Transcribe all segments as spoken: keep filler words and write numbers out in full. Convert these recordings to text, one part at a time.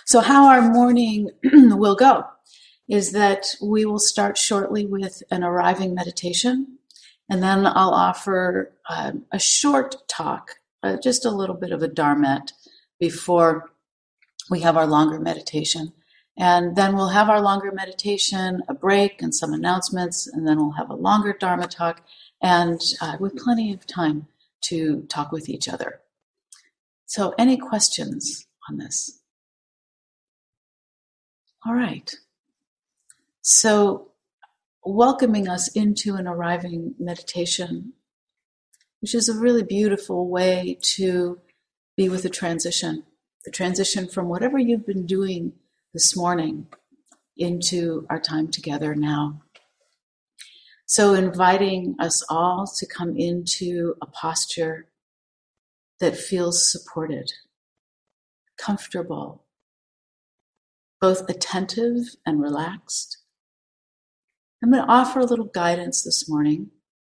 So how our morning will go is that we will start shortly with an arriving meditation, and then I'll offer uh, a short talk, uh, just a little bit of a dharmet before we have our longer meditation. And then we'll have our longer meditation, a break and some announcements, and then we'll have a longer dharma talk, and uh, with plenty of time to talk with each other. So any questions on this? All right. So welcoming us into an arriving meditation, which is a really beautiful way to be with the transition, the transition from whatever you've been doing this morning into our time together now. So inviting us all to come into a posture that feels supported, comfortable, both attentive and relaxed. I'm going to offer a little guidance this morning.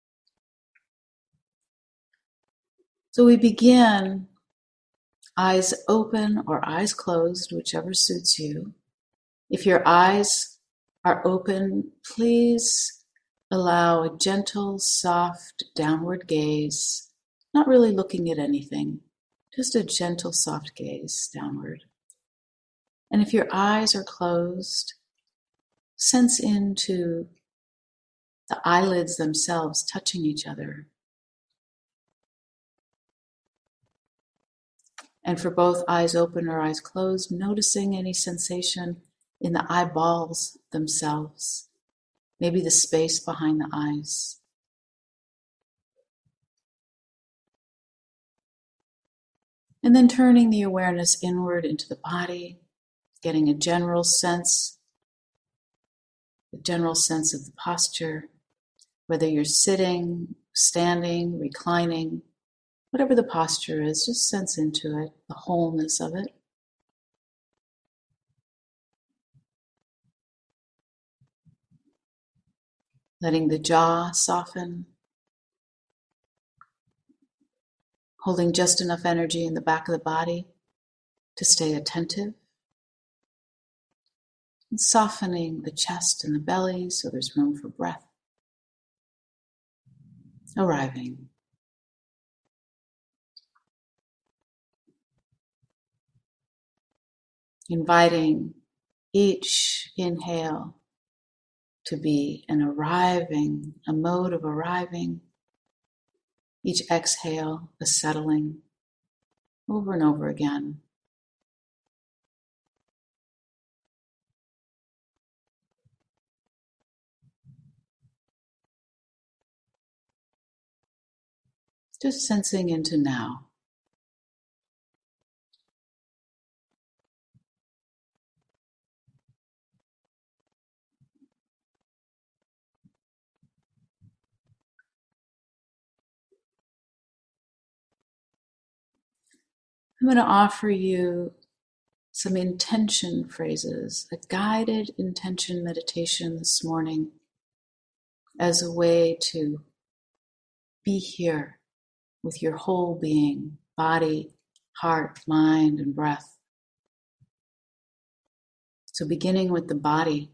So we begin eyes open or eyes closed, whichever suits you. If your eyes are open, please allow a gentle, soft, downward gaze, not really looking at anything, just a gentle, soft gaze downward. And if your eyes are closed, sense into the eyelids themselves touching each other. And for both eyes open or eyes closed, noticing any sensation in the eyeballs themselves, maybe the space behind the eyes. And then turning the awareness inward into the body, getting a general sense, a general sense of the posture, whether you're sitting, standing, reclining, whatever the posture is, just sense into it, the wholeness of it. Letting the jaw soften, holding just enough energy in the back of the body to stay attentive, and softening the chest and the belly so there's room for breath. Arriving. Inviting each inhale to be an arriving, a mode of arriving. Each exhale, a settling, over and over again. Just sensing into now. I'm going to offer you some intention phrases, a guided intention meditation this morning as a way to be here with your whole being, body, heart, mind, and breath. So beginning with the body,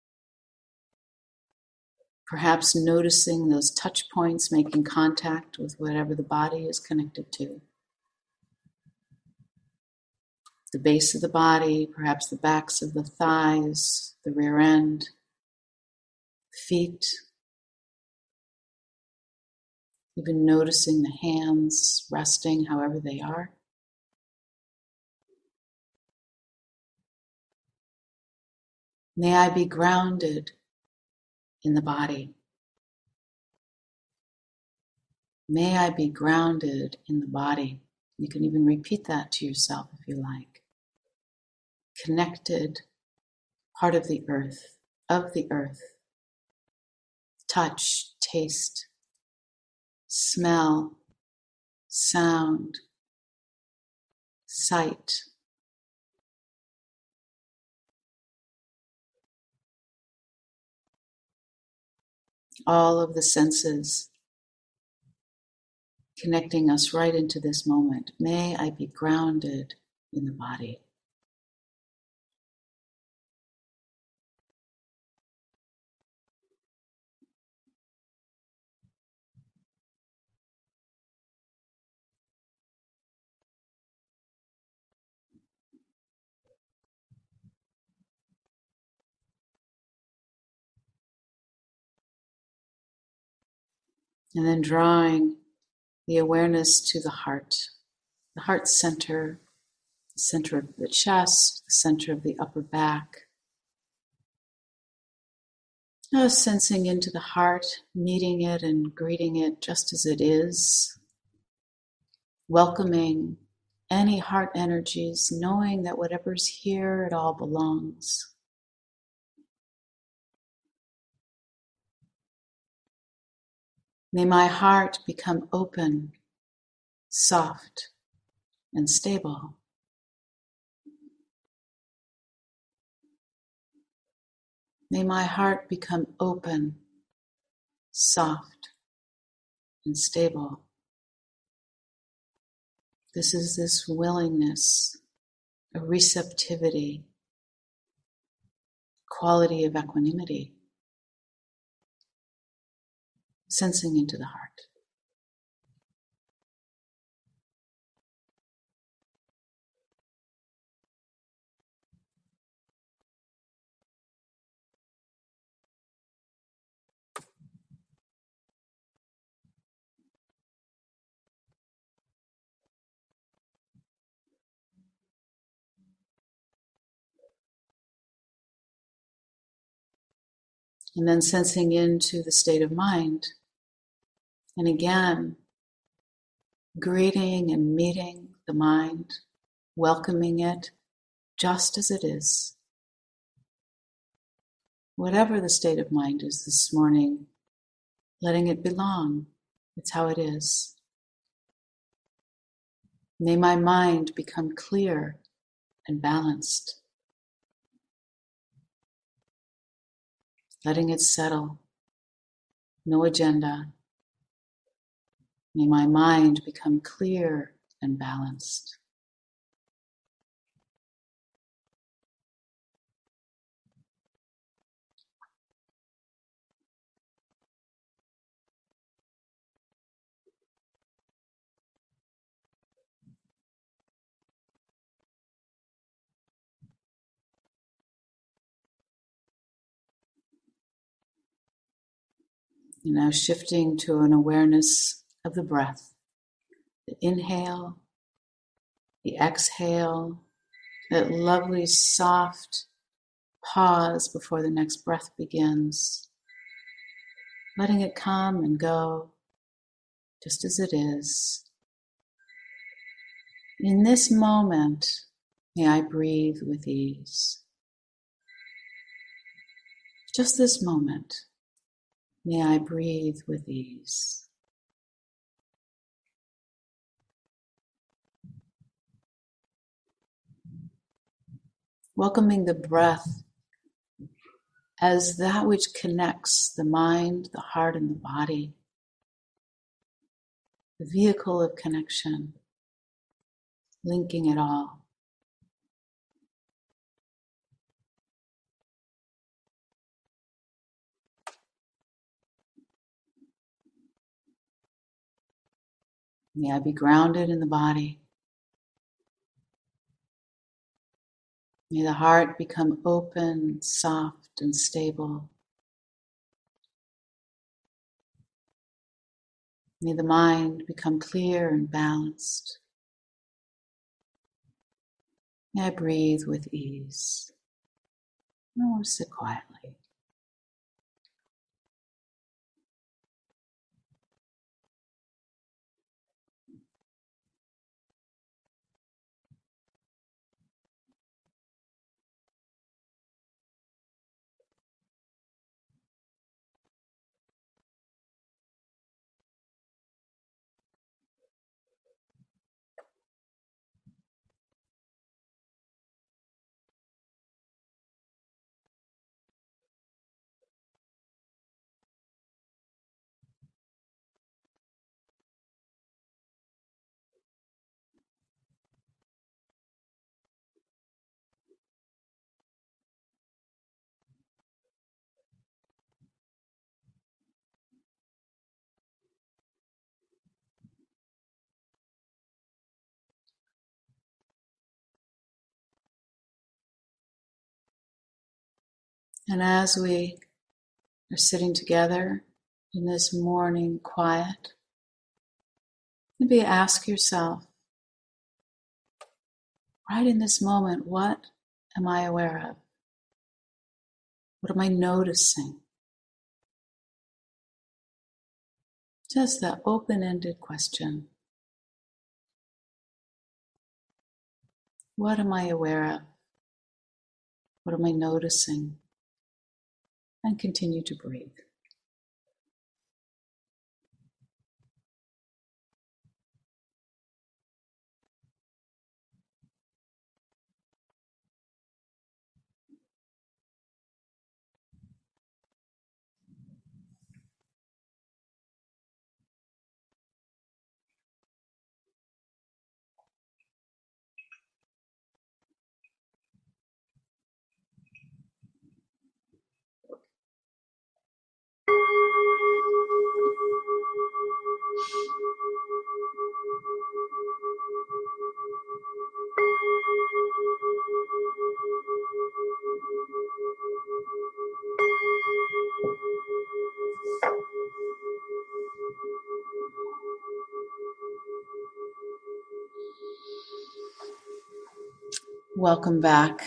perhaps noticing those touch points, making contact with whatever the body is connected to. The base of the body, perhaps the backs of the thighs, the rear end, feet. Even noticing the hands resting however they are. May I be grounded in the body. May I be grounded in the body. You can even repeat that to yourself if you like. Connected, part of the earth, of the earth. Touch, taste, smell, sound, sight. All of the senses connecting us right into this moment. May I be grounded in the body. And then drawing the awareness to the heart, the heart center, the center of the chest, the center of the upper back. Now sensing into the heart, meeting it and greeting it just as it is, welcoming any heart energies, knowing that whatever's here, it all belongs. May my heart become open, soft, and stable. May my heart become open, soft, and stable. This is this willingness, a receptivity, quality of equanimity, sensing into the heart. And then sensing into the state of mind. And again, greeting and meeting the mind, welcoming it just as it is. Whatever the state of mind is this morning, letting it belong. It's how it is. May my mind become clear and balanced. Letting it settle. No agenda. May my mind become clear and balanced. And now shifting to an awareness of the breath. The inhale, the exhale, that lovely soft pause before the next breath begins. Letting it come and go just as it is. In this moment, may I breathe with ease. Just this moment, may I breathe with ease. Welcoming the breath as that which connects the mind, the heart, and the body. The vehicle of connection, linking it all. May I be grounded in the body. May the heart become open, soft, and stable. May the mind become clear and balanced. May I breathe with ease. Or sit quietly. And as we are sitting together in this morning quiet. Maybe ask yourself, right in this moment, what am I aware of? What am I noticing? Just that open-ended question. What am I aware of? What am I noticing? And continue to breathe. Welcome back.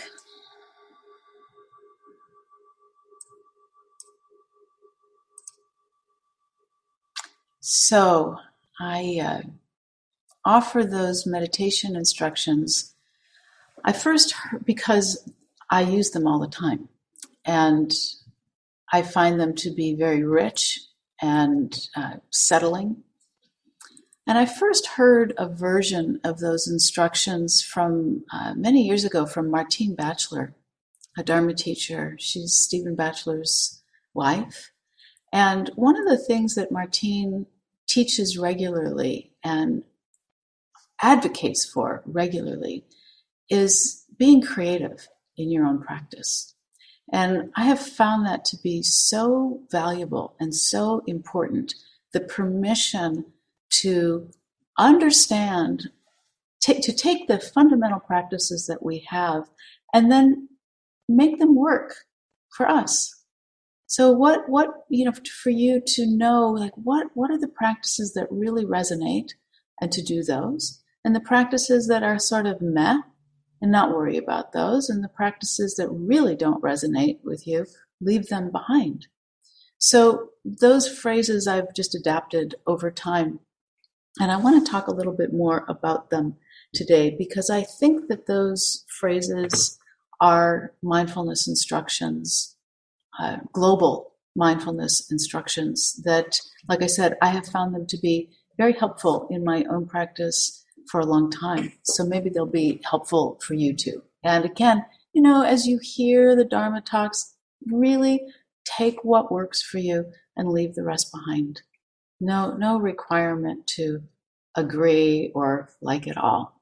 So, I uh, offer those meditation instructions. I first heard, because I use them all the time, and I find them to be very rich and uh, settling. And I first heard a version of those instructions from uh, many years ago from Martine Batchelor, a Dharma teacher. She's Stephen Batchelor's wife. And one of the things that Martine teaches regularly and advocates for regularly is being creative in your own practice. And I have found that to be so valuable and so important, the permission to understand, t- to take the fundamental practices that we have and then make them work for us. So what, what, you know, for you to know, like, what, what are the practices that really resonate, and to do those, and the practices that are sort of meh, and not worry about those, and the practices that really don't resonate with you, leave them behind. So those phrases I've just adapted over time, and I want to talk a little bit more about them today, because I think that those phrases are mindfulness instructions, uh, global mindfulness instructions that, like I said, I have found them to be very helpful in my own practice for a long time. So maybe they'll be helpful for you too. And again, you know, as you hear the Dharma talks, really take what works for you and leave the rest behind. No, no requirement to agree or like it all.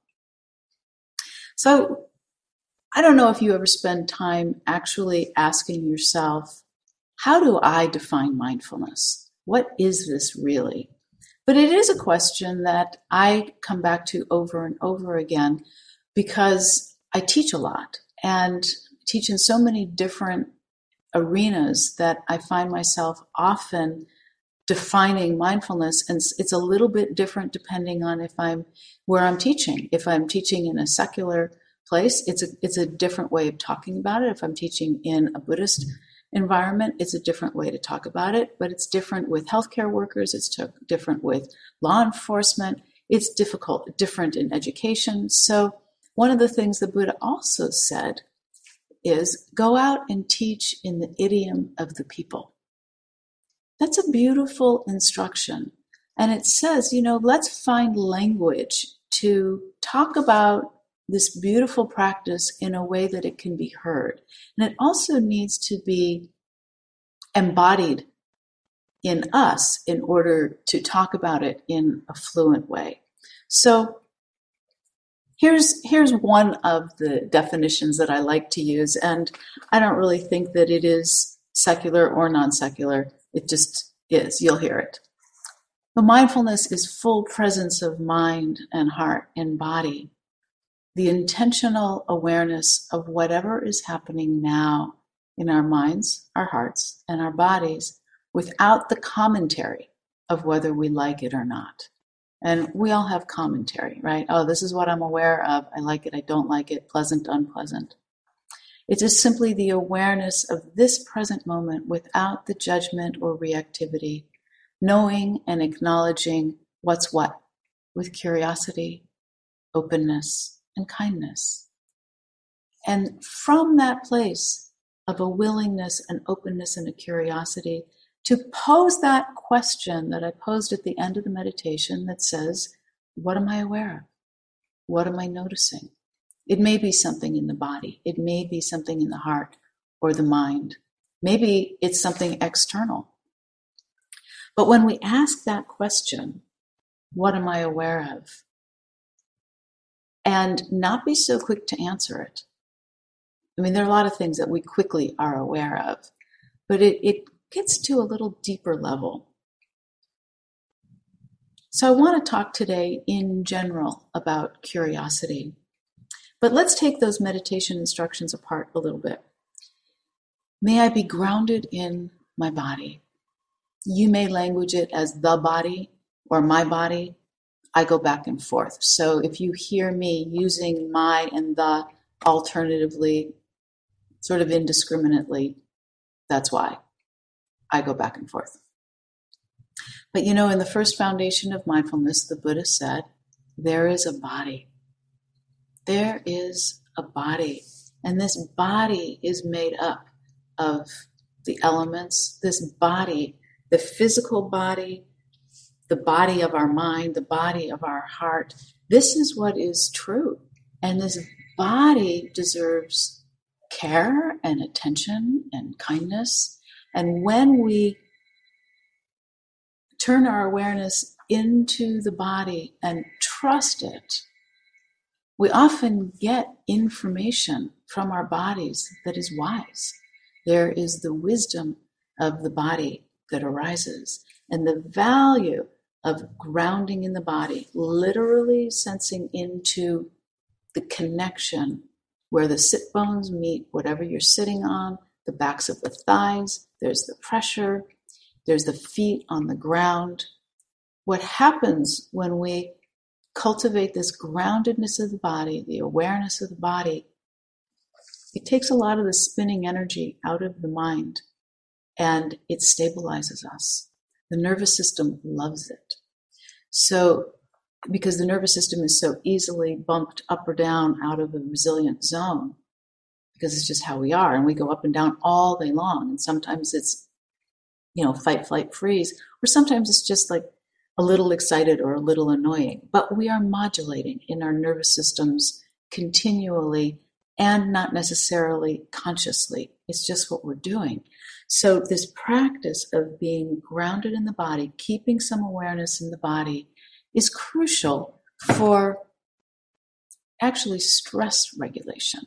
So I don't know if you ever spend time actually asking yourself, how do I define mindfulness? What is this really? But it is a question that I come back to over and over again because I teach a lot and teach in so many different arenas that I find myself often defining mindfulness, and it's a little bit different depending on if I'm where I'm teaching. If I'm teaching in a secular place, it's a it's a different way of talking about it. If I'm teaching in a Buddhist environment, it's a different way to talk about it. But it's different with healthcare workers. It's different with law enforcement. It's difficult, different in education. So one of the things the Buddha also said is go out and teach in the idiom of the people. That's a beautiful instruction. And it says, you know, let's find language to talk about this beautiful practice in a way that it can be heard. And it also needs to be embodied in us in order to talk about it in a fluent way. So here's here's one of the definitions that I like to use, and I don't really think that it is secular or non-secular. It just is. You'll hear it. The mindfulness is full presence of mind and heart and body, the intentional awareness of whatever is happening now in our minds, our hearts, and our bodies without the commentary of whether we like it or not. And we all have commentary, right? Oh, this is what I'm aware of. I like it, I don't like it, pleasant, unpleasant. It is simply the awareness of this present moment without the judgment or reactivity, knowing and acknowledging what's what with curiosity, openness, and kindness. And from that place of a willingness, an openness, and a curiosity, to pose that question that I posed at the end of the meditation that says, what am I aware of? What am I noticing? It may be something in the body. It may be something in the heart or the mind. Maybe it's something external. But when we ask that question, what am I aware of? And not be so quick to answer it. I mean, there are a lot of things that we quickly are aware of, but it, it gets to a little deeper level. So I want to talk today in general about curiosity. But let's take those meditation instructions apart a little bit. May I be grounded in my body. You may language it as the body or my body. I go back and forth. So if you hear me using my and the alternatively, sort of indiscriminately, that's why I go back and forth. But you know, in the first foundation of mindfulness, the Buddha said, there is a body. There is a body. And this body is made up of the elements. This body, the physical body, the body of our mind, the body of our heart. This is what is true. And this body deserves care and attention and kindness. And when we turn our awareness into the body and trust it, we often get information from our bodies that is wise. There is the wisdom of the body that arises, and the value of grounding in the body, literally sensing into the connection where the sit bones meet whatever you're sitting on, the backs of the thighs, there's the pressure, there's the feet on the ground. What happens when we cultivate this groundedness of the body, the awareness of the body, it takes a lot of the spinning energy out of the mind and it stabilizes us. The nervous system loves it. So, because the nervous system is so easily bumped up or down out of a resilient zone, because it's just how we are, and we go up and down all day long, and sometimes it's, you know, fight, flight, freeze, or sometimes it's just like a little excited or a little annoying, but we are modulating in our nervous systems continually and not necessarily consciously. It's just what we're doing. So this practice of being grounded in the body, keeping some awareness in the body, is crucial for actually stress regulation.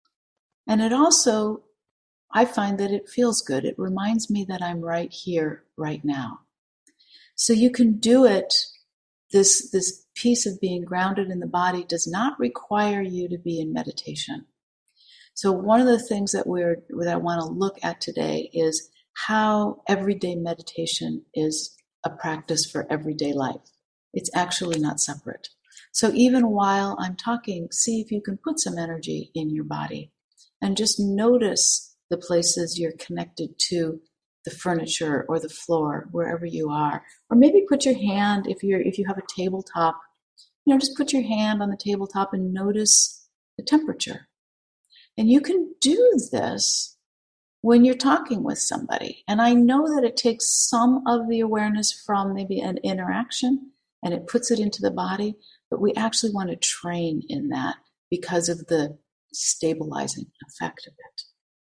And it also, I find that it feels good. It reminds me that I'm right here, right now. So you can do it. This, this piece of being grounded in the body does not require you to be in meditation. So one of the things that we're that I want to look at today is how everyday meditation is a practice for everyday life. It's actually not separate. So even while I'm talking, see if you can put some energy in your body and just notice the places you're connected to, the furniture or the floor, wherever you are. Or maybe put your hand, if you're if you have a tabletop, you know, just put your hand on the tabletop and notice the temperature. And you can do this when you're talking with somebody. And I know that it takes some of the awareness from maybe an interaction and it puts it into the body, but we actually want to train in that because of the stabilizing effect of it.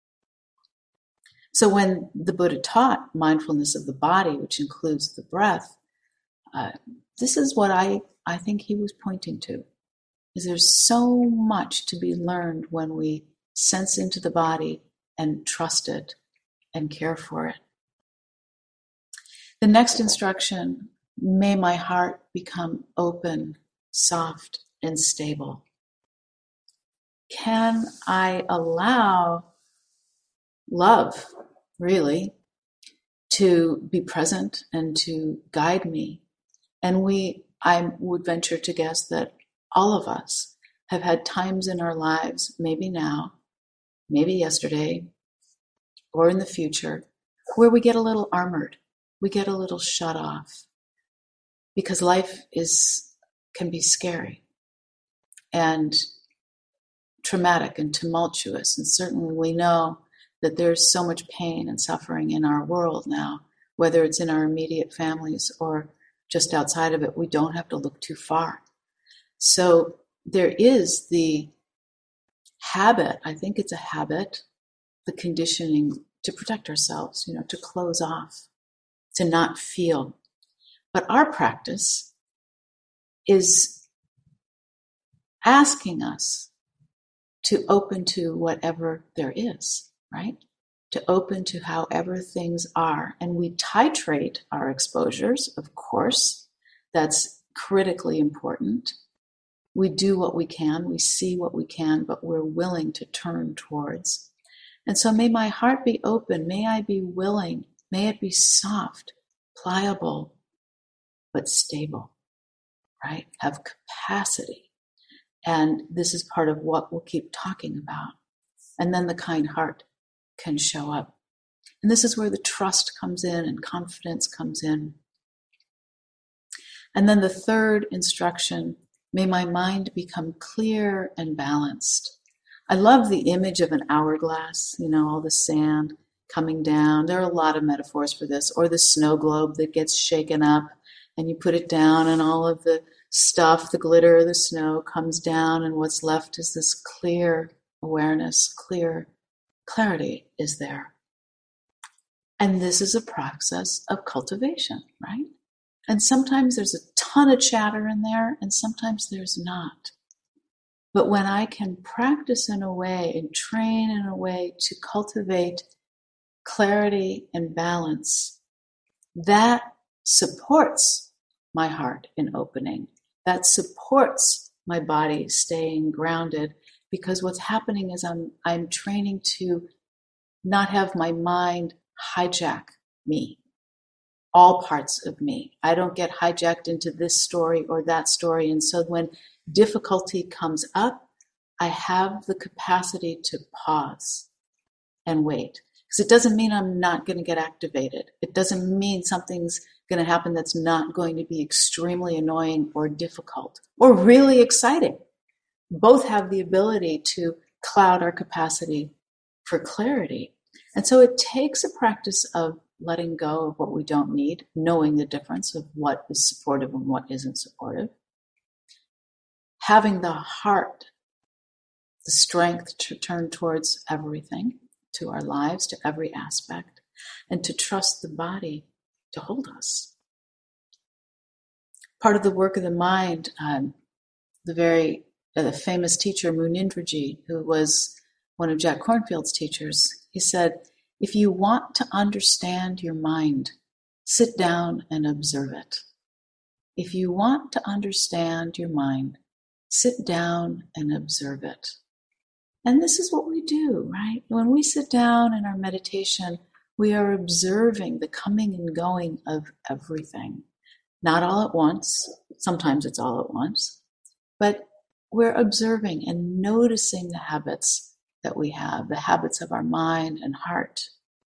So when the Buddha taught mindfulness of the body, which includes the breath, uh, this is what I, I think he was pointing to. Is there's so much to be learned when we sense into the body and trust it and care for it. The next instruction, may my heart become open, soft, and stable. Can I allow love, really, to be present and to guide me. And we, I would venture to guess that all of us have had times in our lives, maybe now, maybe yesterday, or in the future, where we get a little armored, we get a little shut off, because life is can be scary and traumatic and tumultuous. And certainly we know that there's so much pain and suffering in our world now, whether it's in our immediate families or just outside of it. We don't have to look too far. So there is the habit, I think it's a habit, the conditioning to protect ourselves, you know, to close off, to not feel. But our practice is asking us to open to whatever there is, right? To open to however things are. And we titrate our exposures, of course. That's critically important. We do what we can, we see what we can, but we're willing to turn towards. And so may my heart be open, may I be willing, may it be soft, pliable, but stable, right? Have capacity. And this is part of what we'll keep talking about. And then the kind heart can show up. And this is where the trust comes in and confidence comes in. And then the third instruction, may my mind become clear and balanced. I love the image of an hourglass, you know, all the sand coming down. There are a lot of metaphors for this. Or the snow globe that gets shaken up and you put it down and all of the stuff, the glitter, the snow comes down, and what's left is this clear awareness, clear clarity is there. And this is a process of cultivation, right? And sometimes there's a ton of chatter in there, and sometimes there's not. But when I can practice in a way and train in a way to cultivate clarity and balance, that supports my heart in opening. That supports my body staying grounded, because what's happening is I'm I'm training to not have my mind hijack me, all parts of me. I don't get hijacked into this story or that story. And so when difficulty comes up, I have the capacity to pause and wait. Because it doesn't mean I'm not going to get activated. It doesn't mean something's going to happen that's not going to be extremely annoying or difficult or really exciting. Both have the ability to cloud our capacity for clarity. And so it takes a practice of letting go of what we don't need, knowing the difference of what is supportive and what isn't supportive. Having the heart, the strength to turn towards everything, to our lives, to every aspect, and to trust the body to hold us. Part of the work of the mind, um, the very uh, the famous teacher Munindraji, who was one of Jack Kornfield's teachers, he said, if you want to understand your mind, sit down and observe it. If you want to understand your mind, sit down and observe it. And this is what we do, right? When we sit down in our meditation, we are observing the coming and going of everything. Not all at once. Sometimes it's all at once. But we're observing and noticing the habits that we have, the habits of our mind and heart.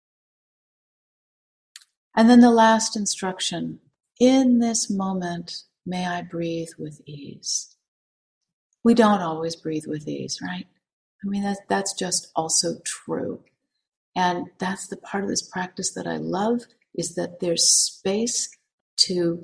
And then the last instruction, in this moment, may I breathe with ease. We don't always breathe with ease, right? I mean, that's, that's just also true. And that's the part of this practice that I love, is that there's space to,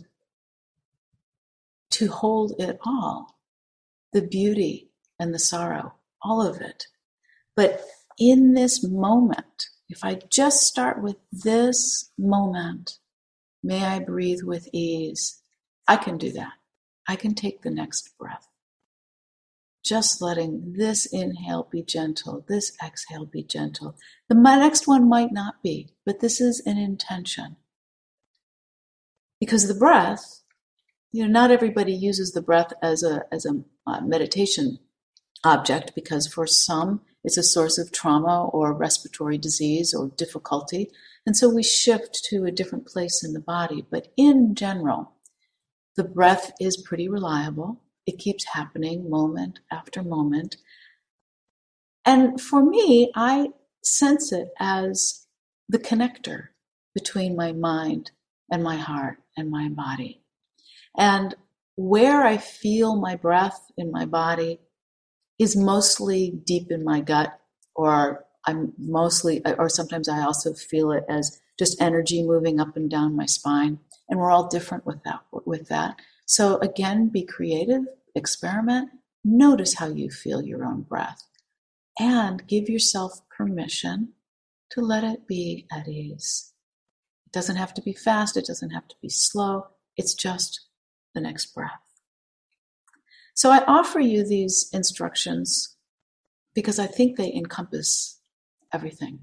to hold it all, the beauty and the sorrow, all of it. But in this moment, if I just start with this moment, may I breathe with ease, I can do that. I can take the next breath. Just letting this inhale be gentle, this exhale be gentle. The next one might not be, but this is an intention. Because the breath, you know, not everybody uses the breath as a as a uh, meditation object, because for some it's a source of trauma or respiratory disease or difficulty. And so we shift to a different place in the body. But in general, the breath is pretty reliable. It keeps happening moment after moment. And for me, I sense it as the connector between my mind and my heart and my body. And where I feel my breath in my body is mostly deep in my gut, or I'm mostly, or sometimes I also feel it as just energy moving up and down my spine. And we're all different with that. With that. So again, be creative, experiment, notice how you feel your own breath, and give yourself permission to let it be at ease. It doesn't have to be fast. It doesn't have to be slow. It's just the next breath. So I offer you these instructions because I think they encompass everything.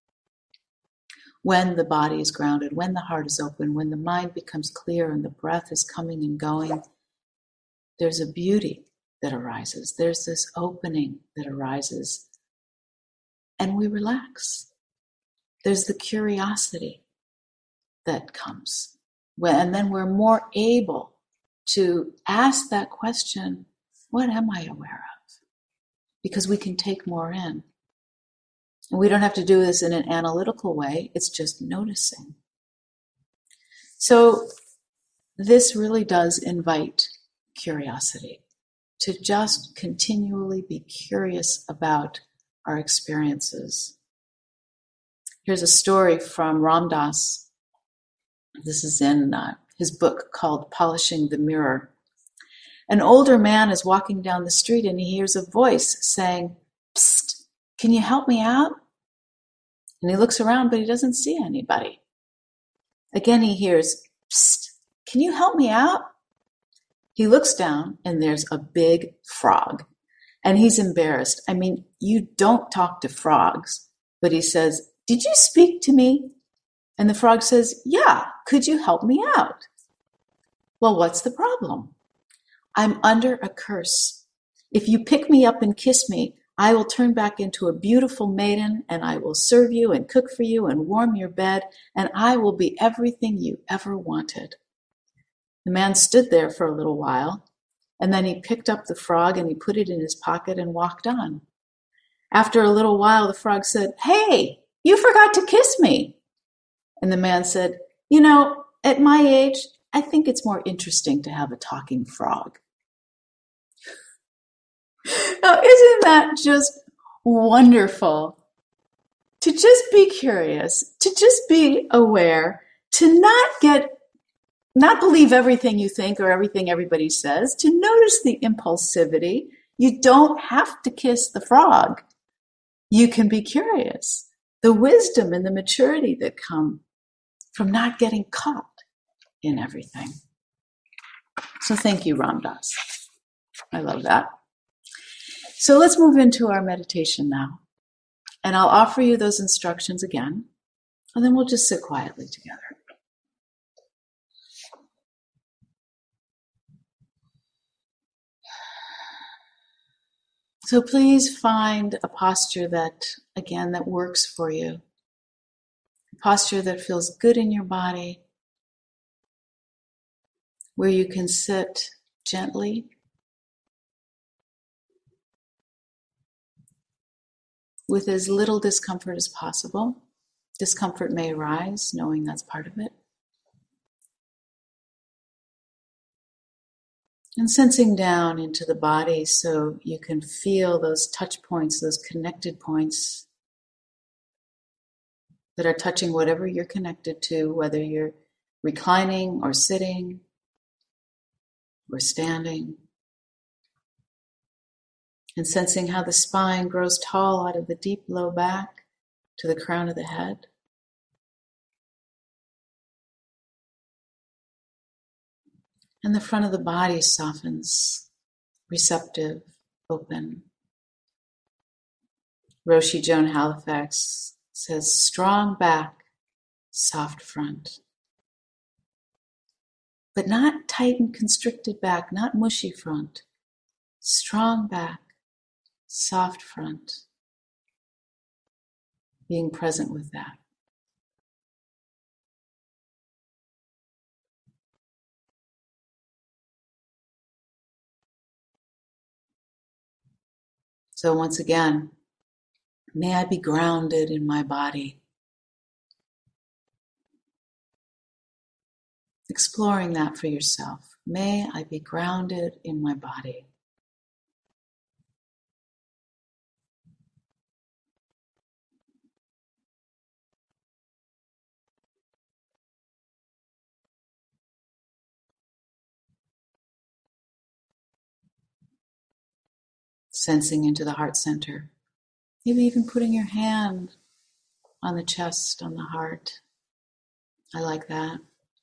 When the body is grounded, when the heart is open, when the mind becomes clear and the breath is coming and going, there's a beauty that arises. There's this opening that arises. And we relax. There's the curiosity that comes. And then we're more able to ask that question, what am I aware of? Because we can take more in. And we don't have to do this in an analytical way. It's just noticing. So this really does invite curiosity, to just continually be curious about our experiences. Here's a story from Ram Dass. This is in uh, his book called Polishing the Mirror. An older man is walking down the street and he hears a voice saying, "Psst, can you help me out?" And he looks around, but he doesn't see anybody. Again, he hears, "Psst, can you help me out?" He looks down and there's a big frog. And he's embarrassed. I mean, you don't talk to frogs. But he says, "Did you speak to me?" And the frog says, "Yeah, could you help me out?" "Well, what's the problem?" "I'm under a curse. If you pick me up and kiss me, I will turn back into a beautiful maiden, and I will serve you and cook for you and warm your bed, and I will be everything you ever wanted." The man stood there for a little while, and then he picked up the frog and he put it in his pocket and walked on. After a little while, the frog said, "Hey, you forgot to kiss me." And the man said, "You know, at my age, I think it's more interesting to have a talking frog." Now, isn't that just wonderful? To just be curious, to just be aware, to not get, not believe everything you think or everything everybody says, to notice the impulsivity. You don't have to kiss the frog. You can be curious. The wisdom and the maturity that come from not getting caught in everything. So thank you, Ram Dass. I love that. So let's move into our meditation now. And I'll offer you those instructions again, and then we'll just sit quietly together. So please find a posture that, again, that works for you. A posture that feels good in your body, where you can sit gently, with as little discomfort as possible. Discomfort may arise, knowing that's part of it. And sensing down into the body so you can feel those touch points, those connected points that are touching whatever you're connected to, whether you're reclining or sitting or standing. And sensing how the spine grows tall out of the deep low back to the crown of the head. And the front of the body softens, receptive, open. Roshi Joan Halifax says, strong back, soft front. But not tight and constricted back, not mushy front. Strong back, soft front, being present with that. So once again, may I be grounded in my body. Exploring that for yourself. May I be grounded in my body. Sensing into the heart center. Maybe even putting your hand on the chest, on the heart. I like that.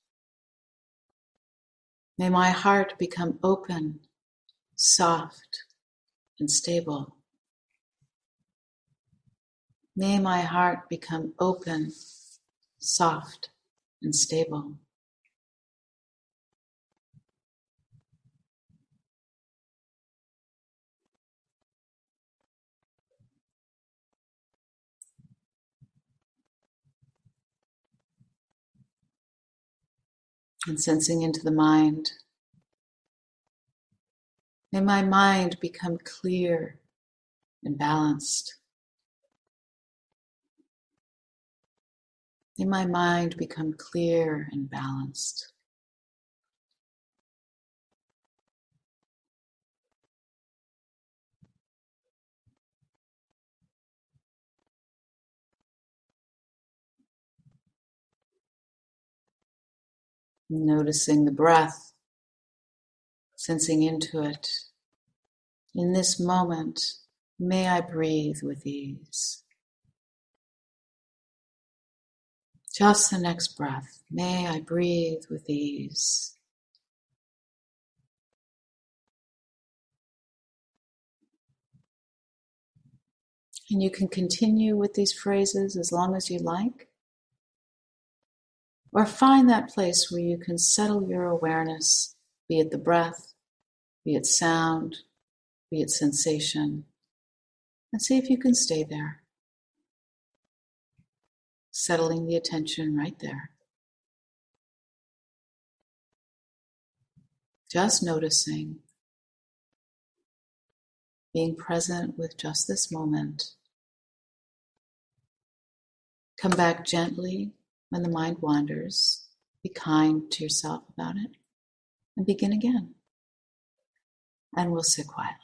May my heart become open, soft, and stable. May my heart become open, soft, and stable. And sensing into the mind. May my mind become clear and balanced. May my mind become clear and balanced. Noticing the breath, sensing into it. In this moment, may I breathe with ease. Just the next breath, may I breathe with ease. And you can continue with these phrases as long as you like, or find that place where you can settle your awareness, be it the breath, be it sound, be it sensation, and see if you can stay there, settling the attention right there. Just noticing, being present with just this moment. Come back gently when the mind wanders. Be kind to yourself about it, and begin again. And we'll sit quietly.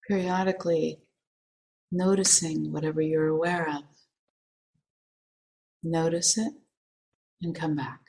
periodically noticing whatever you're aware of. Notice it and come back.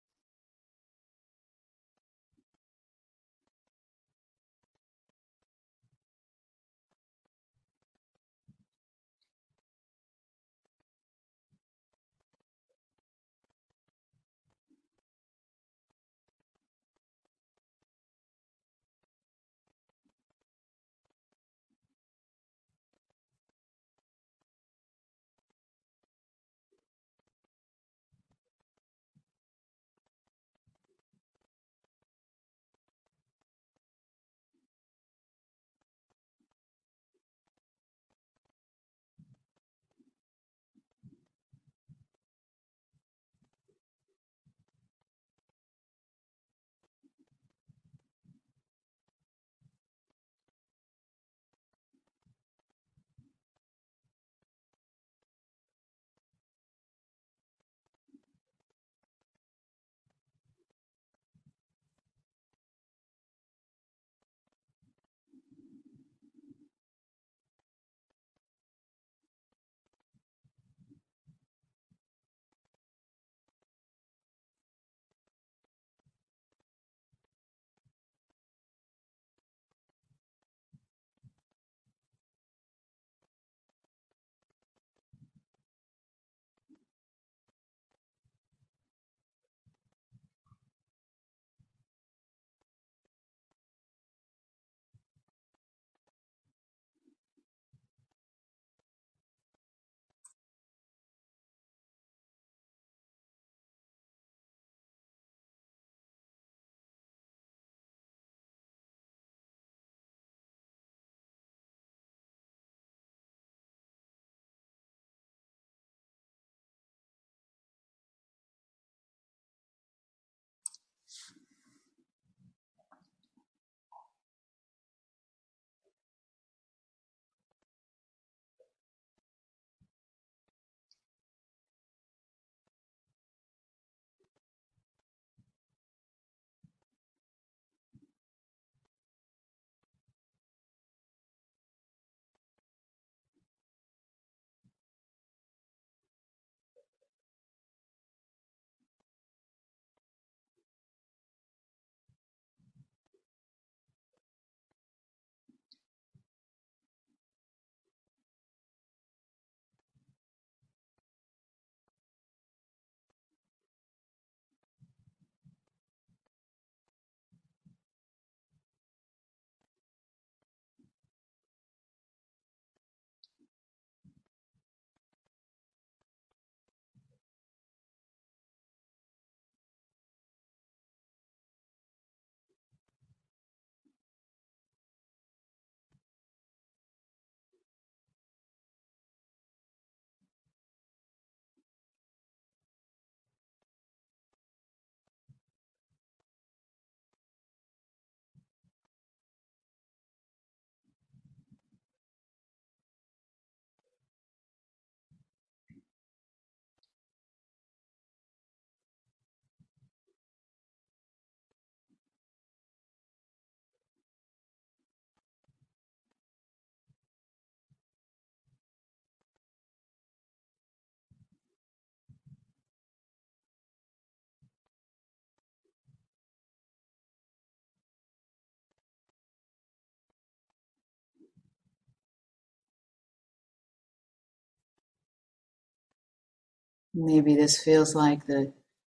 Maybe this feels like the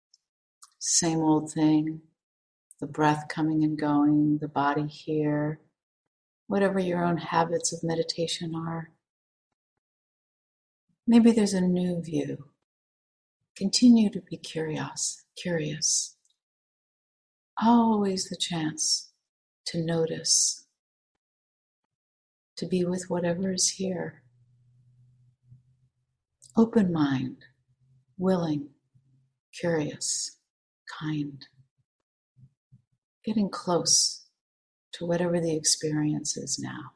same old thing, the breath coming and going, the body here, whatever your own habits of meditation are. Maybe there's a new view. Continue to be curious, curious. Always the chance to notice, to be with whatever is here. Open mind, willing, curious, kind. Getting close to whatever the experience is now.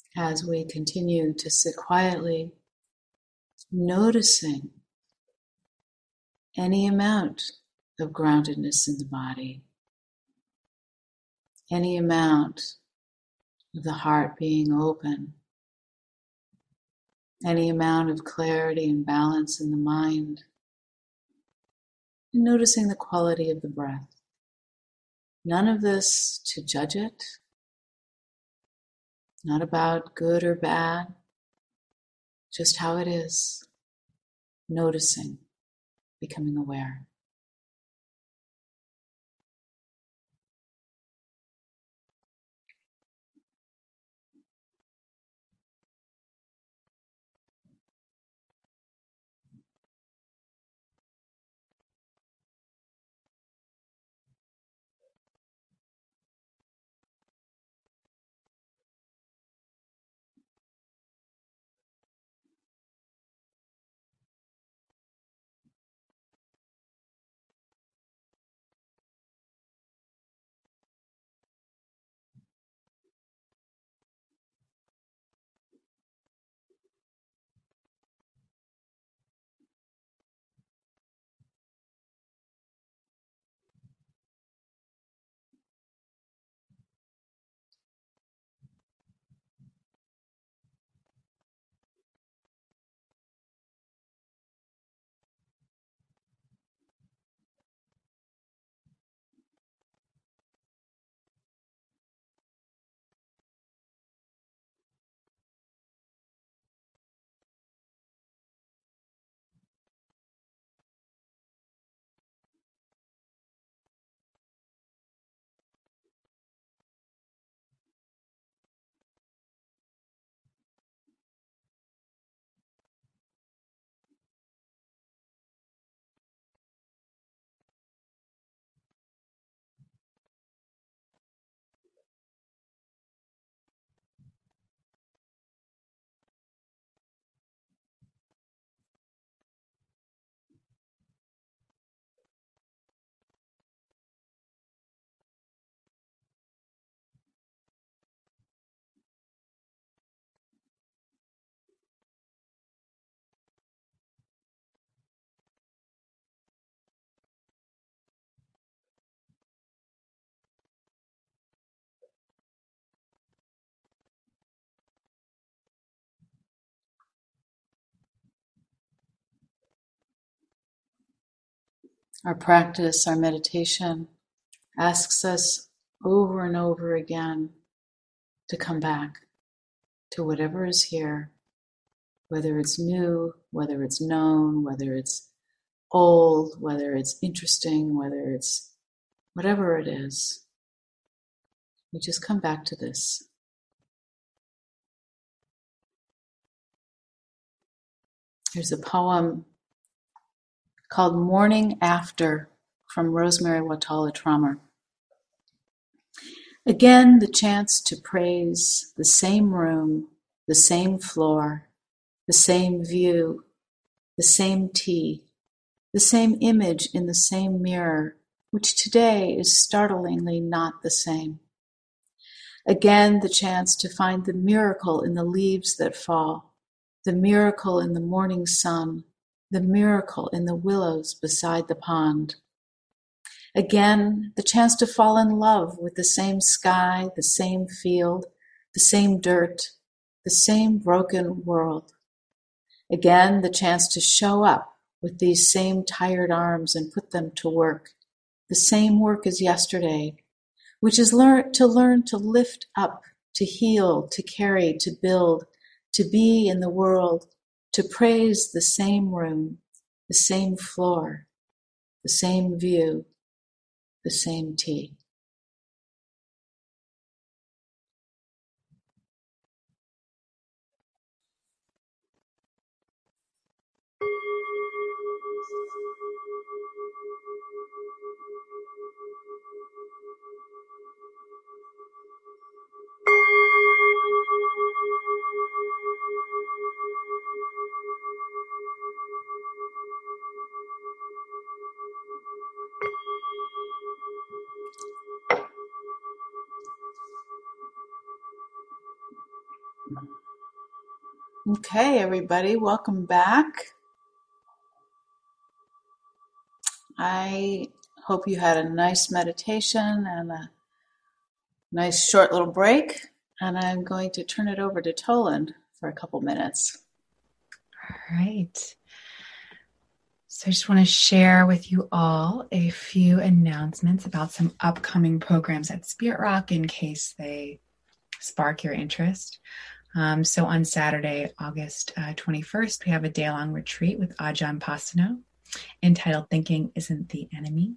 as we continue to sit quietly, noticing any amount of groundedness in the body, any amount of the heart being open, any amount of clarity and balance in the mind, and noticing the quality of the breath. None of this to judge it, not about good or bad, just how it is, noticing, becoming aware. Our practice, our meditation, asks us over and over again to come back to whatever is here, whether it's new, whether it's known, whether it's old, whether it's interesting, whether it's whatever it is. We just come back to this. There's a poem called Morning After from Rosemary Watala Trommer. Again, the chance to praise the same room, the same floor, the same view, the same tea, the same image in the same mirror, which today is startlingly not the same. Again, the chance to find the miracle in the leaves that fall, the miracle in the morning sun, the miracle in the willows beside the pond. Again, the chance to fall in love with the same sky, the same field, the same dirt, the same broken world. Again, the chance to show up with these same tired arms and put them to work, the same work as yesterday, which is learn to learn to lift up, to heal, to carry, to build, to be in the world, to praise the same room, the same floor, the same view, the same tea. Okay, everybody, welcome back. I hope you had a nice meditation and a nice short little break, and I'm going to turn it over to Toland for a couple minutes. All right. So I just want to share with you all a few announcements about some upcoming programs at Spirit Rock in case they spark your interest. Um, so on Saturday, August uh, twenty-first, we have a day-long retreat with Ajahn Pasano entitled Thinking Isn't the Enemy.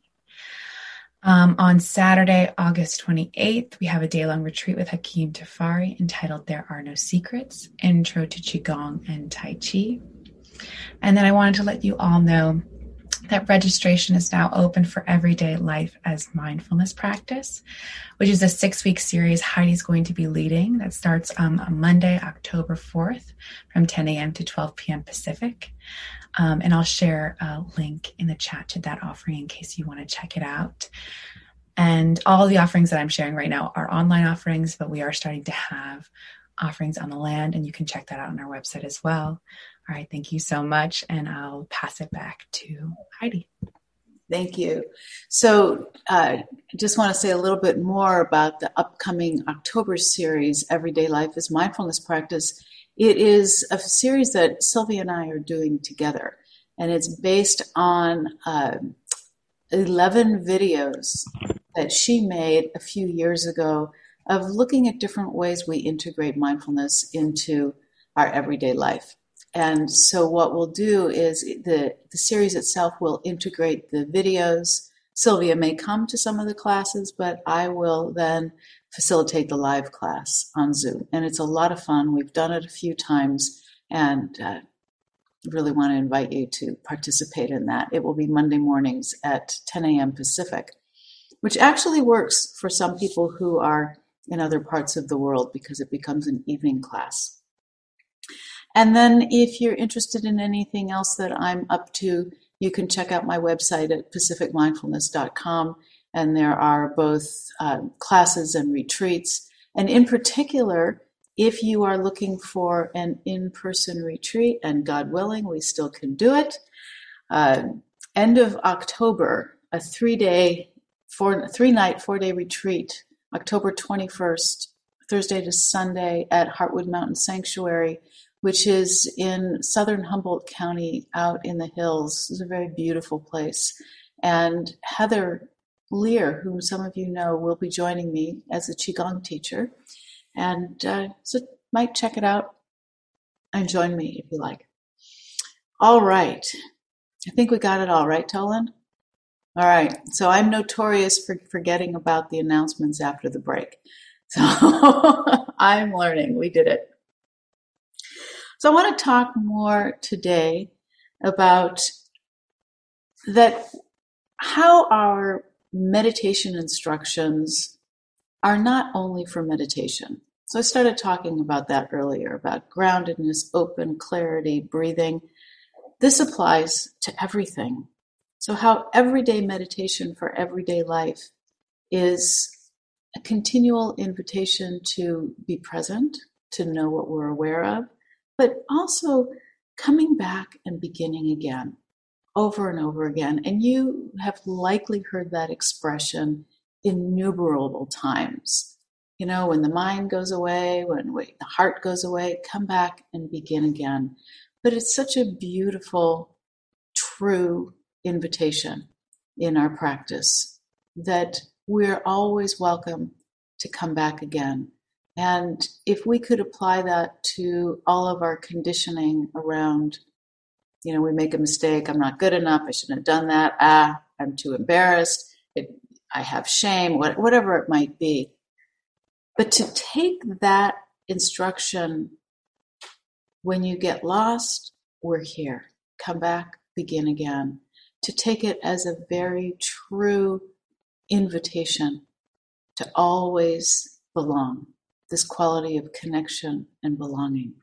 Um, on Saturday, August twenty-eighth, we have a day-long retreat with Hakeem Tafari entitled There Are No Secrets, Intro to Qigong and Tai Chi. And then I wanted to let you all know that registration is now open for Everyday Life as Mindfulness Practice, which is a six-week series Heidi's going to be leading that starts um, on Monday, October fourth from ten a.m. to twelve p.m. Pacific. Um, and I'll share a link in the chat to that offering in case you want to check it out. And all the offerings that I'm sharing right now are online offerings, but we are starting to have offerings on the land, and you can check that out on our website as well. All right, thank you so much, and I'll pass it back to Heidi. Thank you. So I uh, just want to say a little bit more about the upcoming October series, Everyday Life is Mindfulness Practice. It is a series that Sylvia and I are doing together, and it's based on uh, eleven videos that she made a few years ago of looking at different ways we integrate mindfulness into our everyday life. And so what we'll do is the, the series itself will integrate the videos. Sylvia may come to some of the classes, but I will then facilitate the live class on Zoom. And it's a lot of fun. We've done it a few times, and uh, really want to invite you to participate in that. It will be Monday mornings at ten a.m. Pacific, which actually works for some people who are in other parts of the world because it becomes an evening class. And then if you're interested in anything else that I'm up to, you can check out my website at pacific mindfulness dot com. And there are both uh, classes and retreats. And in particular, if you are looking for an in-person retreat, and God willing, we still can do it, uh, end of October, a three-day, four, three-night, four-day retreat, October twenty-first, Thursday to Sunday at Heartwood Mountain Sanctuary, which is in southern Humboldt County out in the hills. It's a very beautiful place. And Heather Lear, whom some of you know, will be joining me as a Qigong teacher. And uh, so might check it out and join me if you like. All right. I think we got it all right, Toland? All right. So I'm notorious for forgetting about the announcements after the break. So I'm learning. We did it. So I want to talk more today about that, how our meditation instructions are not only for meditation. So I started talking about that earlier, about groundedness, open, clarity, breathing. This applies to everything. So how everyday meditation for everyday life is a continual invitation to be present, to know what we're aware of, but also coming back and beginning again, over and over again. And you have likely heard that expression innumerable times. You know, when the mind goes away, when we, the heart goes away, come back and begin again. But it's such a beautiful, true invitation in our practice that we're always welcome to come back again. And if we could apply that to all of our conditioning around, you know, we make a mistake, I'm not good enough, I shouldn't have done that, ah, I'm too embarrassed, it, I have shame, what, whatever it might be. But to take that instruction, when you get lost, we're here. Come back, begin again. To take it as a very true invitation to always belong. This quality of connection and belonging.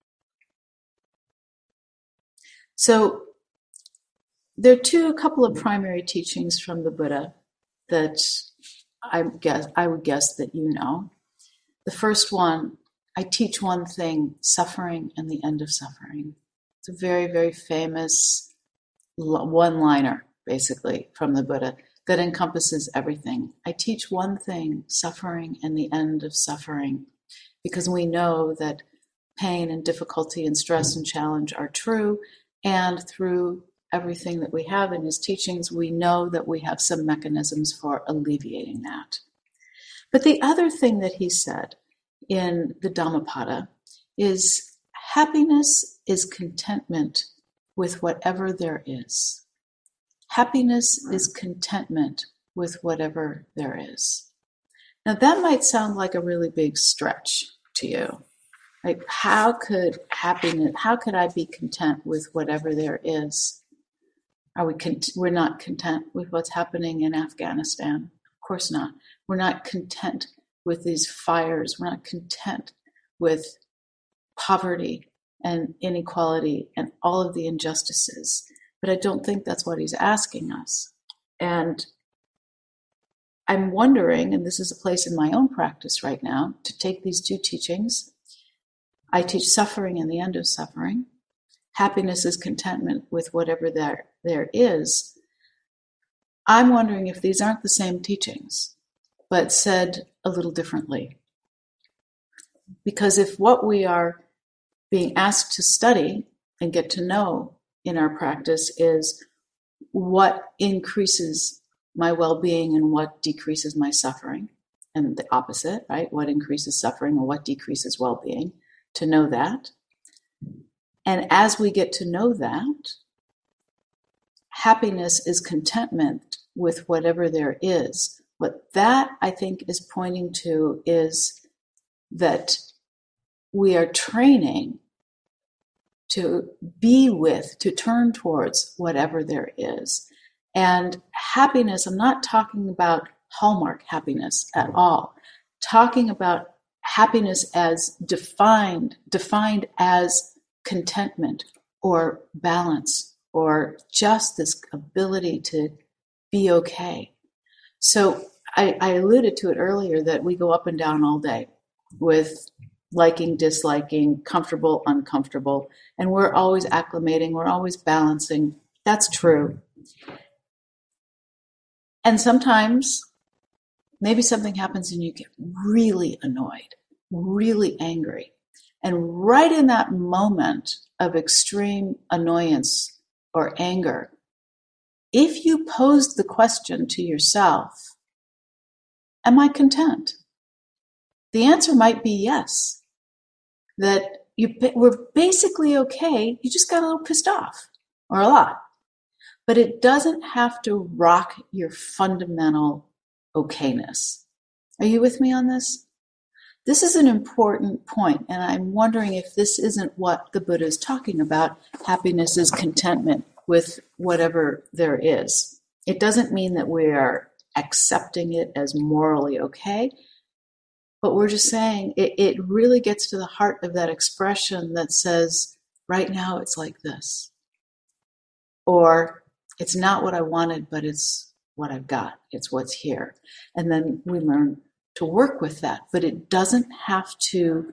So there are two, a couple of primary teachings from the Buddha that I guess I would guess that you know. The first one I teach one thing, suffering and the end of suffering. It's a very, very famous one-liner, basically, from the Buddha that encompasses everything. I teach one thing, suffering and the end of suffering, because we know that pain and difficulty and stress and challenge are true, and through everything that we have in his teachings, we know that we have some mechanisms for alleviating that. But the other thing that he said in the Dhammapada is happiness is contentment with whatever there is. Happiness is contentment with whatever there is. Now that might sound like a really big stretch to you. Like, how could happiness, how could I be content with whatever there is? Are we cont- we're not content with what's happening in Afghanistan? Of course not. We're not content with these fires. We're not content with poverty and inequality and all of the injustices. But I don't think that's what he's asking us. And I'm wondering, and this is a place in my own practice right now, to take these two teachings. I teach suffering and the end of suffering. Happiness is contentment with whatever there, there is. I'm wondering if these aren't the same teachings, but said a little differently. Because if what we are being asked to study and get to know in our practice is what increases my well-being and what decreases my suffering, and the opposite, right? What increases suffering and what decreases well-being, to know that. And as we get to know that, happiness is contentment with whatever there is. What that, I think, is pointing to is that we are training to be with, to turn towards whatever there is. And happiness, I'm not talking about hallmark happiness at all. Talking about happiness as defined, defined as contentment or balance or just this ability to be okay. So I, I alluded to it earlier that we go up and down all day with liking, disliking, comfortable, uncomfortable, and we're always acclimating, we're always balancing. That's true. And sometimes maybe something happens and you get really annoyed, really angry. And right in that moment of extreme annoyance or anger, if you posed the question to yourself, am I content? The answer might be yes. That you we're basically okay, you just got a little pissed off, or a lot. But it doesn't have to rock your fundamental okayness. Are you with me on this? This is an important point, and I'm wondering if this isn't what the Buddha is talking about. Happiness is contentment with whatever there is. It doesn't mean that we are accepting it as morally okay, but we're just saying it, it really gets to the heart of that expression that says, right now it's like this. Or, it's not what I wanted, but it's what I've got. It's what's here. And then we learn to work with that. But it doesn't have to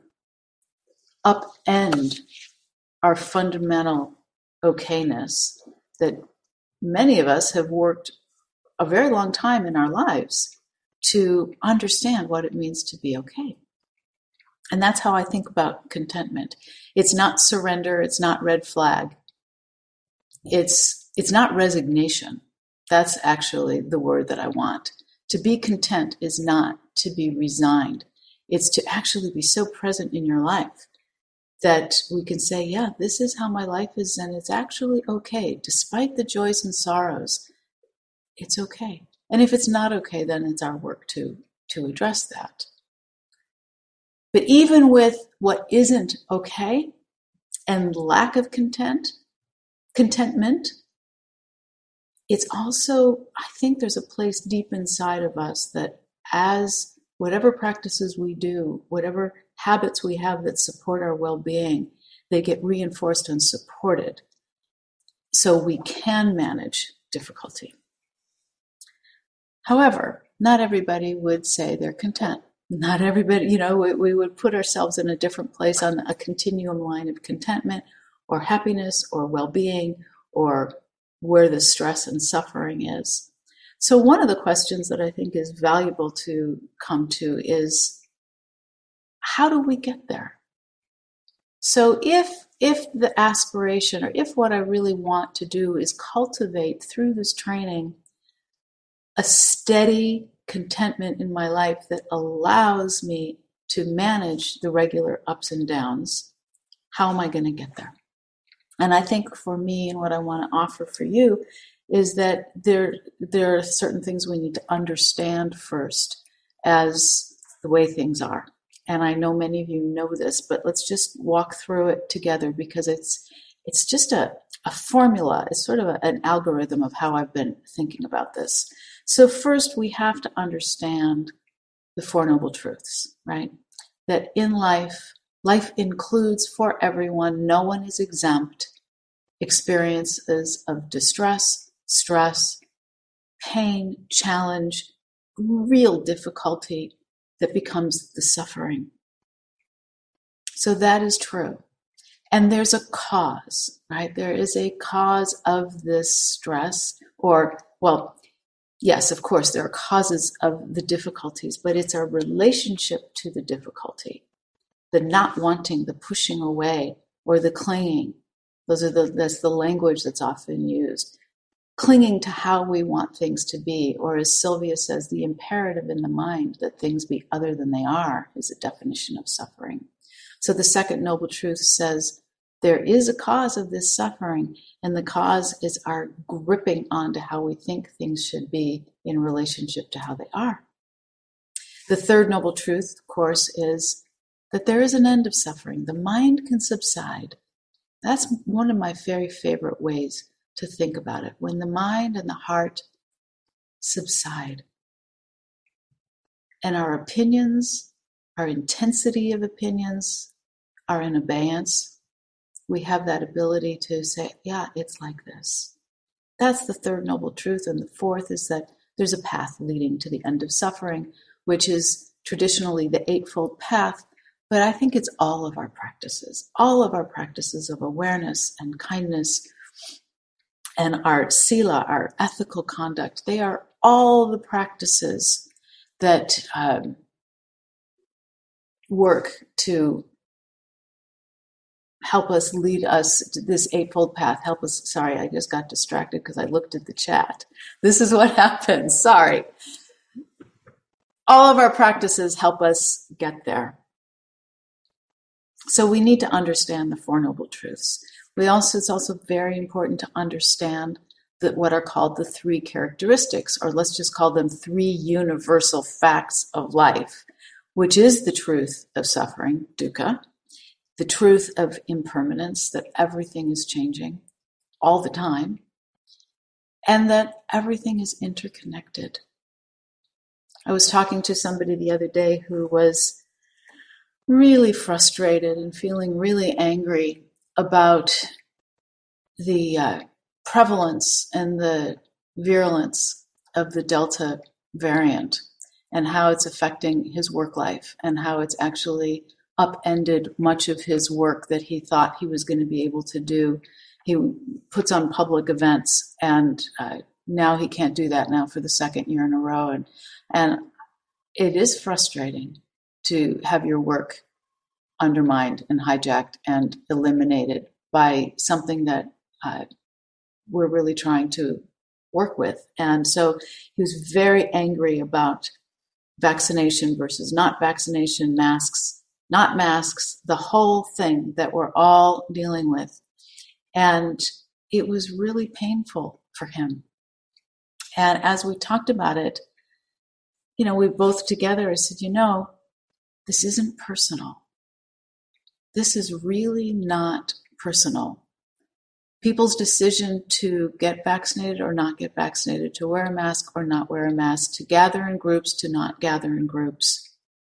upend our fundamental okayness that many of us have worked a very long time in our lives to understand what it means to be okay. And that's how I think about contentment. It's not surrender. It's not red flag. It's It's not resignation. That's actually the word that I want. To be content is not to be resigned. It's to actually be so present in your life that we can say, yeah, this is how my life is, and it's actually okay. Despite the joys and sorrows, it's okay. And if it's not okay, then it's our work to, to address that. But even with what isn't okay and lack of content, contentment, it's also, I think there's a place deep inside of us that as whatever practices we do, whatever habits we have that support our well-being, they get reinforced and supported so we can manage difficulty. However, not everybody would say they're content. Not everybody, you know, we, we would put ourselves in a different place on a continuum line of contentment or happiness or well-being or where the stress and suffering is. So one of the questions that I think is valuable to come to is, how do we get there? So if if the aspiration, or if what I really want to do is cultivate through this training a steady contentment in my life that allows me to manage the regular ups and downs, how am I going to get there? And I think for me, and what I want to offer for you, is that there there are certain things we need to understand first as the way things are. And I know many of you know this, but let's just walk through it together, because it's it's just a, a formula. It's sort of a, an algorithm of how I've been thinking about this. So first, we have to understand the Four Noble Truths, right? That in life, life includes for everyone, no one is exempt, experiences of distress, stress, pain, challenge, real difficulty that becomes the suffering. So that is true. And there's a cause, right? There is a cause of this stress, or, well, yes, of course, there are causes of the difficulties, but it's our relationship to the difficulty, the not wanting, the pushing away, or the clinging. Those are the, that's the language that's often used. Clinging to how we want things to be, or as Sylvia says, the imperative in the mind that things be other than they are is a definition of suffering. So the second noble truth says there is a cause of this suffering, and the cause is our gripping onto how we think things should be in relationship to how they are. The third noble truth, of course, is that there is an end of suffering. The mind can subside. That's one of my very favorite ways to think about it. When the mind and the heart subside, and our opinions, our intensity of opinions are in abeyance, we have that ability to say, yeah, it's like this. That's the third noble truth. And the fourth is that there's a path leading to the end of suffering, which is traditionally the Eightfold Path. But I think it's all of our practices, all of our practices of awareness and kindness and our sila, our ethical conduct. They are all the practices that um, work to help us, lead us to this Eightfold Path, help us. Sorry, I just got distracted because I looked at the chat. This is what happens. Sorry. All of our practices help us get there. So we need to understand the Four Noble Truths. We also, it's also very important to understand that what are called the three characteristics, or let's just call them three universal facts of life, which is the truth of suffering, dukkha, the truth of impermanence, that everything is changing all the time, and that everything is interconnected. I was talking to somebody the other day who was really frustrated and feeling really angry about the uh, prevalence and the virulence of the Delta variant and how it's affecting his work life and how it's actually upended much of his work that he thought he was going to be able to do. He puts on public events, and uh, now he can't do that now for the second year in a row. And, and it is frustrating to have your work undermined and hijacked and eliminated by something that uh, we're really trying to work with. And so he was very angry about vaccination versus not vaccination, masks, not masks, the whole thing that we're all dealing with. And it was really painful for him. And as we talked about it, you know, we both together, I said, you know, this isn't personal. This is really not personal. People's decision to get vaccinated or not get vaccinated, to wear a mask or not wear a mask, to gather in groups, to not gather in groups.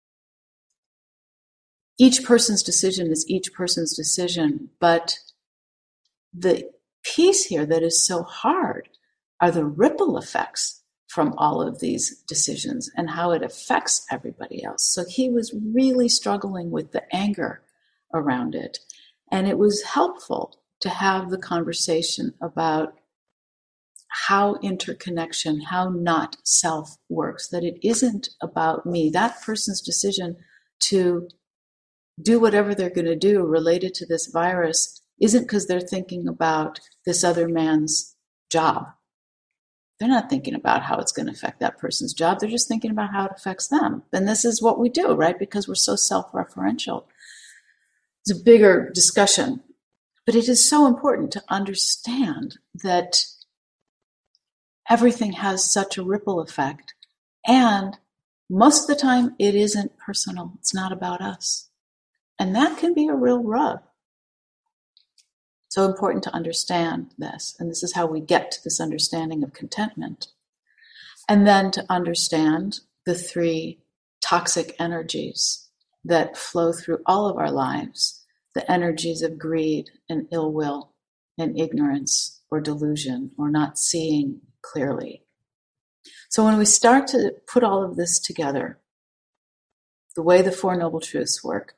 Each person's decision is each person's decision, but the piece here that is so hard are the ripple effects from all of these decisions and how it affects everybody else. So he was really struggling with the anger around it. And it was helpful to have the conversation about how interconnection, how not self works, that it isn't about me. That person's decision to do whatever they're going to do related to this virus isn't because they're thinking about this other man's job. They're not thinking about how it's going to affect that person's job. They're just thinking about how it affects them. And this is what we do, right? Because we're so self-referential. It's a bigger discussion. But it is so important to understand that everything has such a ripple effect. And most of the time, it isn't personal. It's not about us. And that can be a real rub. So important to understand this. And this is how we get to this understanding of contentment. And then to understand the three toxic energies that flow through all of our lives, the energies of greed and ill will and ignorance or delusion or not seeing clearly. So when we start to put all of this together, the way the Four Noble Truths work,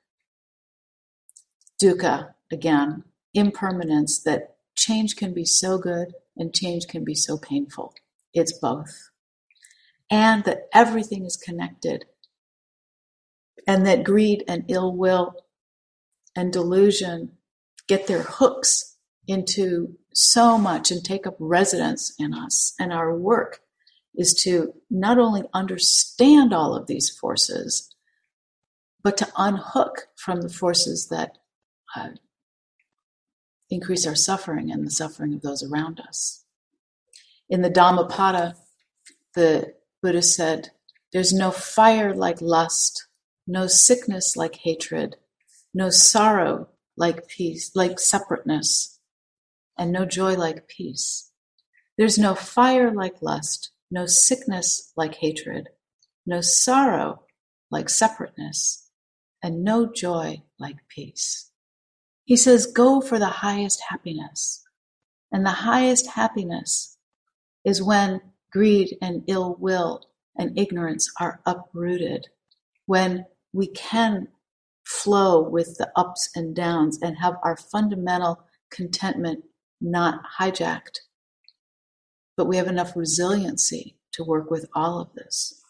dukkha, again, impermanence, that change can be so good and change can be so painful. It's both. And that everything is connected. And that greed and ill will and delusion get their hooks into so much and take up residence in us. And our work is to not only understand all of these forces, but to unhook from the forces that uh, increase our suffering and the suffering of those around us. In the Dhammapada, the Buddha said, there's no fire like lust, no sickness like hatred, no sorrow like peace, like separateness, and no joy like peace. There's no fire like lust, no sickness like hatred, no sorrow like separateness, and no joy like peace. He says, go for the highest happiness. And the highest happiness is when greed and ill will and ignorance are uprooted, when we can flow with the ups and downs and have our fundamental contentment not hijacked. But we have enough resiliency to work with all of this.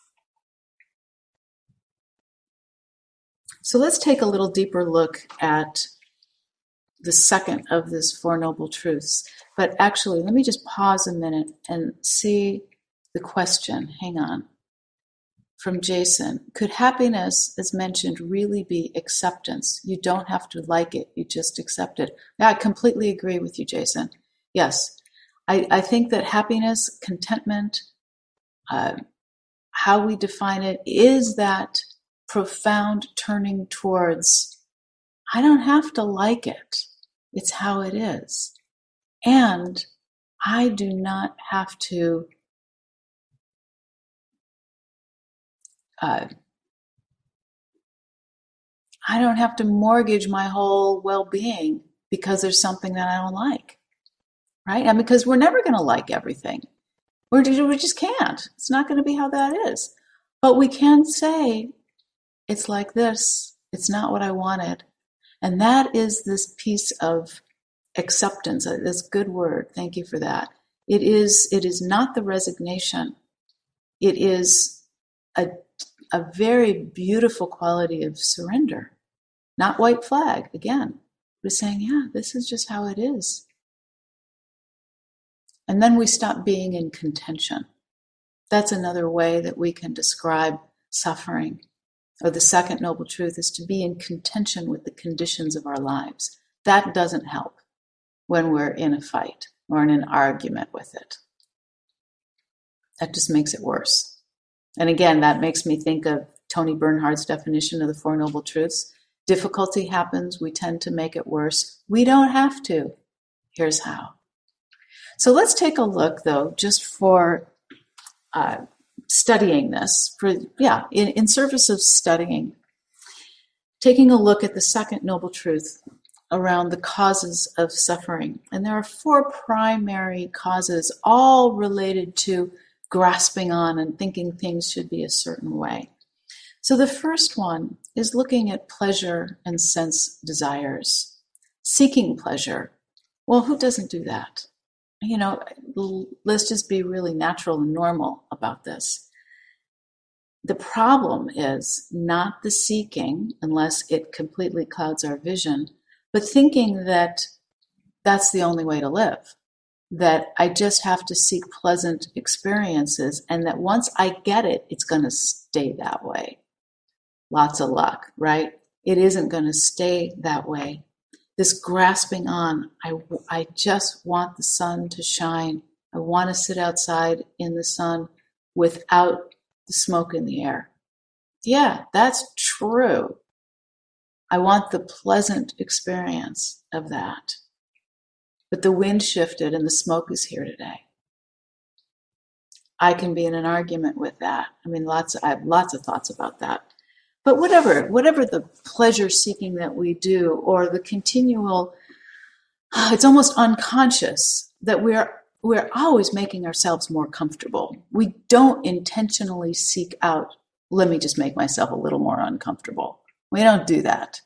So let's take a little deeper look at the second of this Four Noble Truths. But actually, let me just pause a minute and see the question. Hang on. From Jason. Could happiness, as mentioned, really be acceptance? You don't have to like it. You just accept it. Yeah, I completely agree with you, Jason. Yes. I, I think that happiness, contentment, uh, how we define it, is that profound turning towards, I don't have to like it. It's how it is. And I do not have to uh, I don't have to mortgage my whole well-being because there's something that I don't like. Right? And because we're never going to like everything. We're, we just can't. It's not going to be how that is. But we can say, it's like this. It's not what I wanted. And that is this piece of acceptance. This good word. Thank you for that. It is, it is not the resignation. It is a, a very beautiful quality of surrender. Not white flag, again. But saying, yeah, this is just how it is. And then we stop being in contention. That's another way that we can describe suffering. Or the second noble truth is to be in contention with the conditions of our lives. That doesn't help when we're in a fight or in an argument with it. That just makes it worse. And again, that makes me think of Tony Bernhard's definition of the Four Noble Truths. Difficulty happens, we tend to make it worse. We don't have to. Here's how. So let's take a look, though, just for uh, studying this, for yeah, in, in service of studying, taking a look at the second noble truth around the causes of suffering. And there are four primary causes, all related to grasping on and thinking things should be a certain way. So the first one is looking at pleasure and sense desires, seeking pleasure. Well, who doesn't do that? You know, let's just be really natural and normal about this. The problem is not the seeking, unless it completely clouds our vision, but thinking that that's the only way to live, that I just have to seek pleasant experiences, and that once I get it, it's going to stay that way. Lots of luck, right? It isn't going to stay that way. This grasping on, I, I just want the sun to shine. I want to sit outside in the sun without the smoke in the air. Yeah, that's true. I want the pleasant experience of that. But the wind shifted and the smoke is here today. I can be in an argument with that. I mean, lots. I have lots of thoughts about that. But whatever, whatever the pleasure seeking that we do, or the continual, it's almost unconscious that we're we're always making ourselves more comfortable. We don't intentionally seek out, let me just make myself a little more uncomfortable. We don't do that.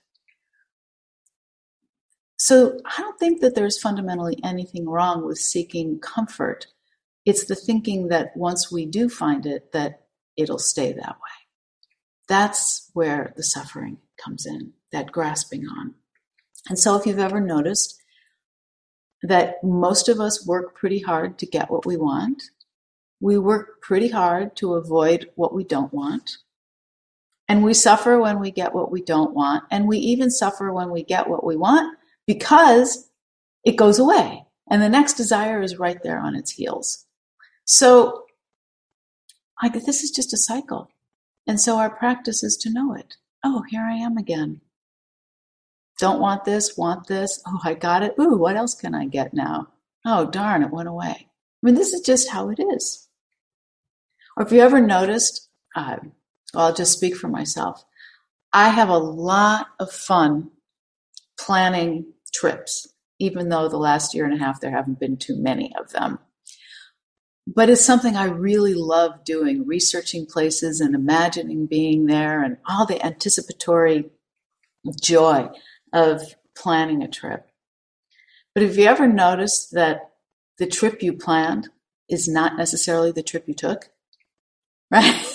So I don't think that there's fundamentally anything wrong with seeking comfort. It's the thinking that once we do find it, that it'll stay that way. That's where the suffering comes in, that grasping on. And so if you've ever noticed that most of us work pretty hard to get what we want, we work pretty hard to avoid what we don't want, and we suffer when we get what we don't want, and we even suffer when we get what we want because it goes away, and the next desire is right there on its heels. So I, this is just a cycle. And so our practice is to know it. Oh, here I am again. Don't want this, want this. Oh, I got it. Ooh, what else can I get now? Oh, darn, it went away. I mean, this is just how it is. Or if you ever noticed, uh, well, I'll just speak for myself. I have a lot of fun planning trips, even though the last year and a half there haven't been too many of them. But it's something I really love doing, researching places and imagining being there and all the anticipatory joy of planning a trip. But have you ever noticed that the trip you planned is not necessarily the trip you took? Right?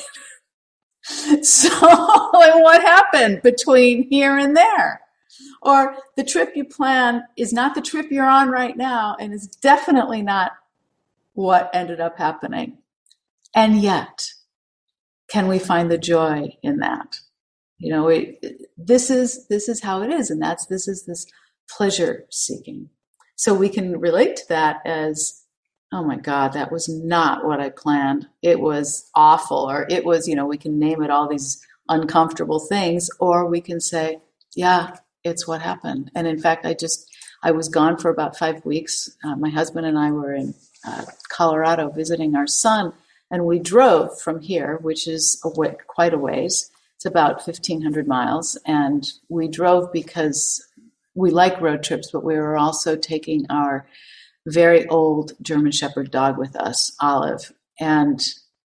So what happened between here and there? Or the trip you planned is not the trip you're on right now, and is definitely not what ended up happening. And yet, can we find the joy in that? You know, we, this is this is how it is, and that's this is this pleasure seeking. So we can relate to that as, oh my God, that was not what I planned. It was awful, or it was, you know, we can name it all these uncomfortable things, or we can say, yeah, it's what happened. And in fact, I just I was gone for about five weeks. Uh, my husband and I were in Uh, Colorado visiting our son, and we drove from here, which is a way, quite a ways. It's about fifteen hundred miles, and we drove because we like road trips, but we were also taking our very old German Shepherd dog with us, Olive, and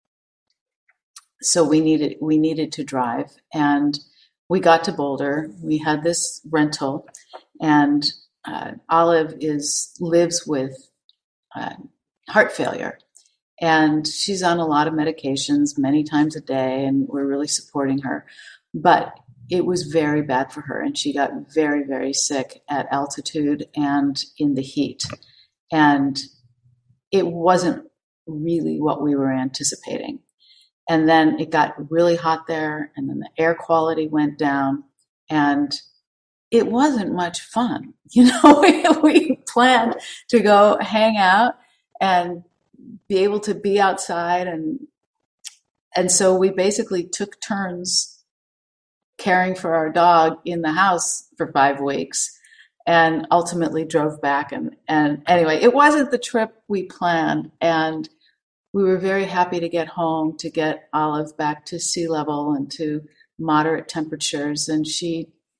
so we needed we needed to drive, and we got to Boulder. We had this rental, and uh, Olive is lives with uh, heart failure, and she's on a lot of medications many times a day, and we're really supporting her. But it was very bad for her, and she got very, very sick at altitude and in the heat. And it wasn't really what we were anticipating. And then it got really hot there, and then the air quality went down, and it wasn't much fun. You know, we, we planned to go hang out and be able to be outside. And, and so we basically took turns caring for our dog in the house for five weeks and ultimately drove back. And, and anyway, it wasn't the trip we planned. And we were very happy to get home, to get Olive back to sea level and to moderate temperatures. And she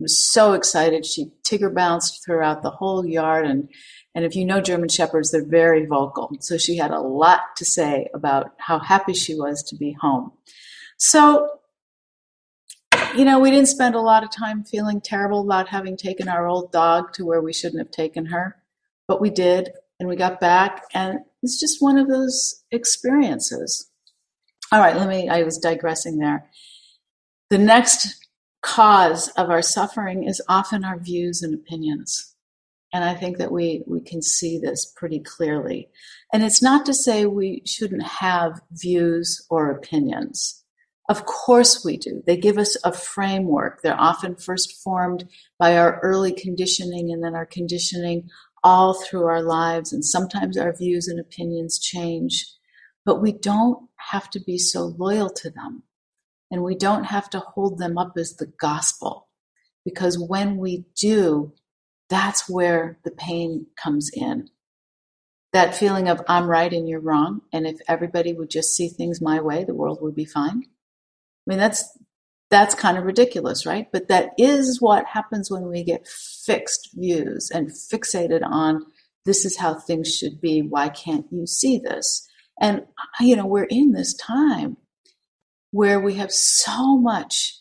was so excited. She Tigger bounced throughout the whole yard. And, and if you know German Shepherds, they're very vocal. So she had a lot to say about how happy she was to be home. So, you know, we didn't spend a lot of time feeling terrible about having taken our old dog to where we shouldn't have taken her, but we did, and we got back, and it's just one of those experiences. All right, let me, I was digressing there. The next cause of our suffering is often our views and opinions. And I think that we, we can see this pretty clearly. And it's not to say we shouldn't have views or opinions. Of course we do. They give us a framework. They're often first formed by our early conditioning and then our conditioning all through our lives. And sometimes our views and opinions change. But we don't have to be so loyal to them. And we don't have to hold them up as the gospel. Because when we do, that's where the pain comes in. That feeling of I'm right and you're wrong. And if everybody would just see things my way, the world would be fine. I mean, that's that's kind of ridiculous, right? But that is what happens when we get fixed views and fixated on this is how things should be. Why can't you see this? And, you know, we're in this time where we have so much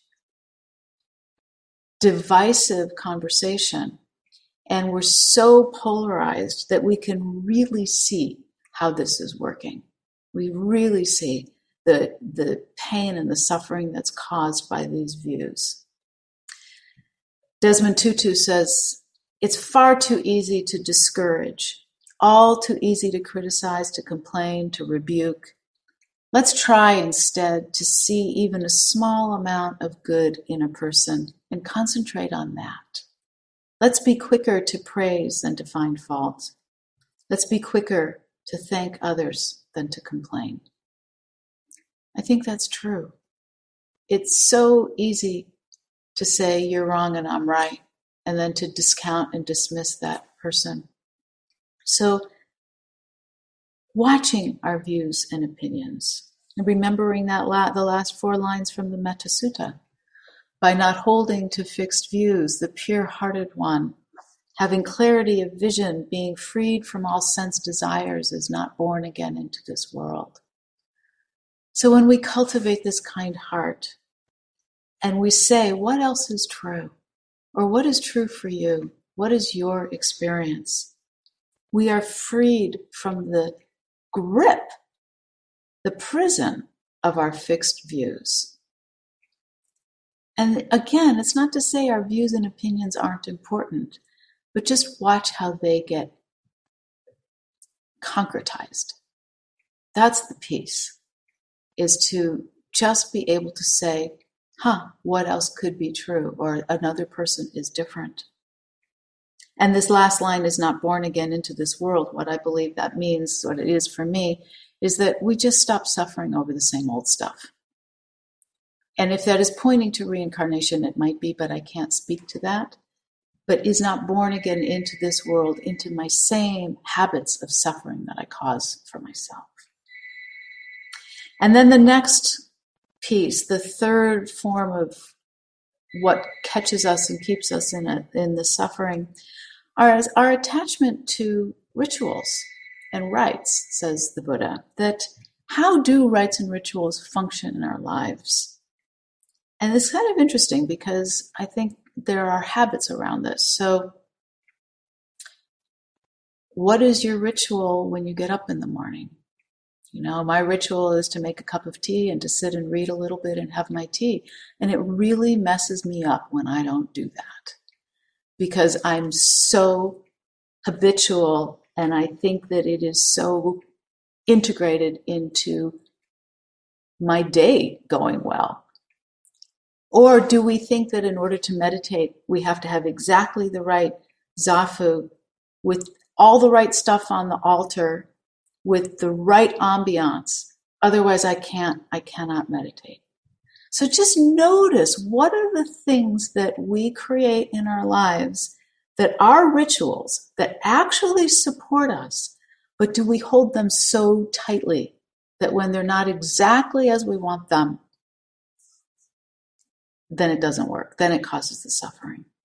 divisive conversation and we're so polarized that we can really see how this is working. We really see the the pain and the suffering that's caused by these views. Desmond Tutu says, it's far too easy to discourage, all too easy to criticize, to complain, to rebuke. Let's try instead to see even a small amount of good in a person and concentrate on that. Let's be quicker to praise than to find fault. Let's be quicker to thank others than to complain. I think that's true. It's so easy to say you're wrong and I'm right, and then to discount and dismiss that person. So watching our views and opinions, and remembering that la- the last four lines from the Metta Sutta, by not holding to fixed views, the pure-hearted one, having clarity of vision, being freed from all sense desires, is not born again into this world. So when we cultivate this kind heart and we say, what else is true? Or what is true for you? What is your experience? We are freed from the grip, the prison of our fixed views. And again, it's not to say our views and opinions aren't important, but just watch how they get concretized. That's the piece. Is to just be able to say, huh, what else could be true? Or another person is different. And this last line is not born again into this world. What I believe that means, what it is for me, is that we just stop suffering over the same old stuff. And if that is pointing to reincarnation, it might be, but I can't speak to that. But is not born again into this world, into my same habits of suffering that I cause for myself. And then the next piece, the third form of what catches us and keeps us in a, in the suffering, are our attachment to rituals and rites, says the Buddha. That how do rites and rituals function in our lives? And it's kind of interesting because I think there are habits around this. So what is your ritual when you get up in the morning? You know, my ritual is to make a cup of tea and to sit and read a little bit and have my tea. And it really messes me up when I don't do that because I'm so habitual and I think that it is so integrated into my day going well. Or do we think that in order to meditate, we have to have exactly the right zafu with all the right stuff on the altar with the right ambiance? Otherwise, I can't, I cannot meditate. So just notice what are the things that we create in our lives that are rituals that actually support us, but do we hold them so tightly that when they're not exactly as we want them, then it doesn't work. Then it causes the suffering.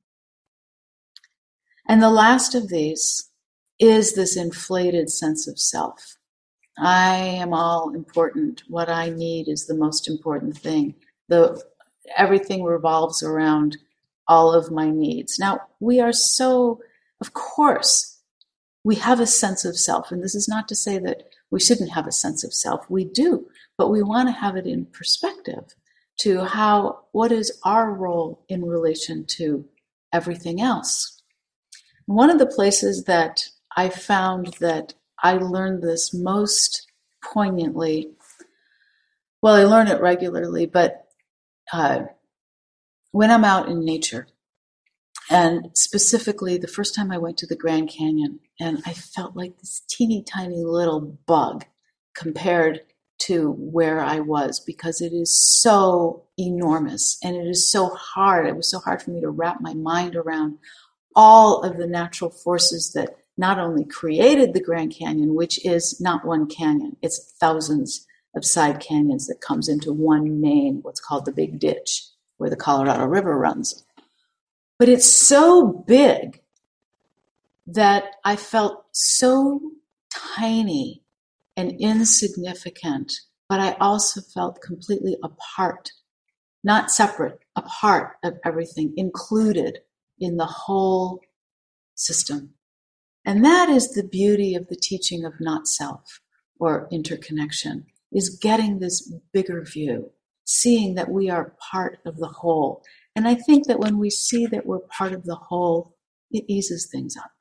And the last of these is this inflated sense of self. I am all important. What I need is the most important thing. The everything revolves around all of my needs. Now, we are so, of course, we have a sense of self, and this is not to say that we shouldn't have a sense of self. We do, but we want to have it in perspective to how, what is our role in relation to everything else. One of the places that I found that I learned this most poignantly, well, I learn it regularly, but uh, when I'm out in nature, and specifically the first time I went to the Grand Canyon, and I felt like this teeny tiny little bug compared to where I was, because it is so enormous and it is so hard. It was so hard for me to wrap my mind around all of the natural forces that not only created the Grand Canyon, which is not one canyon, it's thousands of side canyons that comes into one main, what's called the Big Ditch, where the Colorado River runs. But it's so big that I felt so tiny and insignificant, but I also felt completely apart, not separate, a part of everything, included in the whole system. And that is the beauty of the teaching of not self or interconnection, is getting this bigger view, seeing that we are part of the whole. And I think that when we see that we're part of the whole, it eases things up.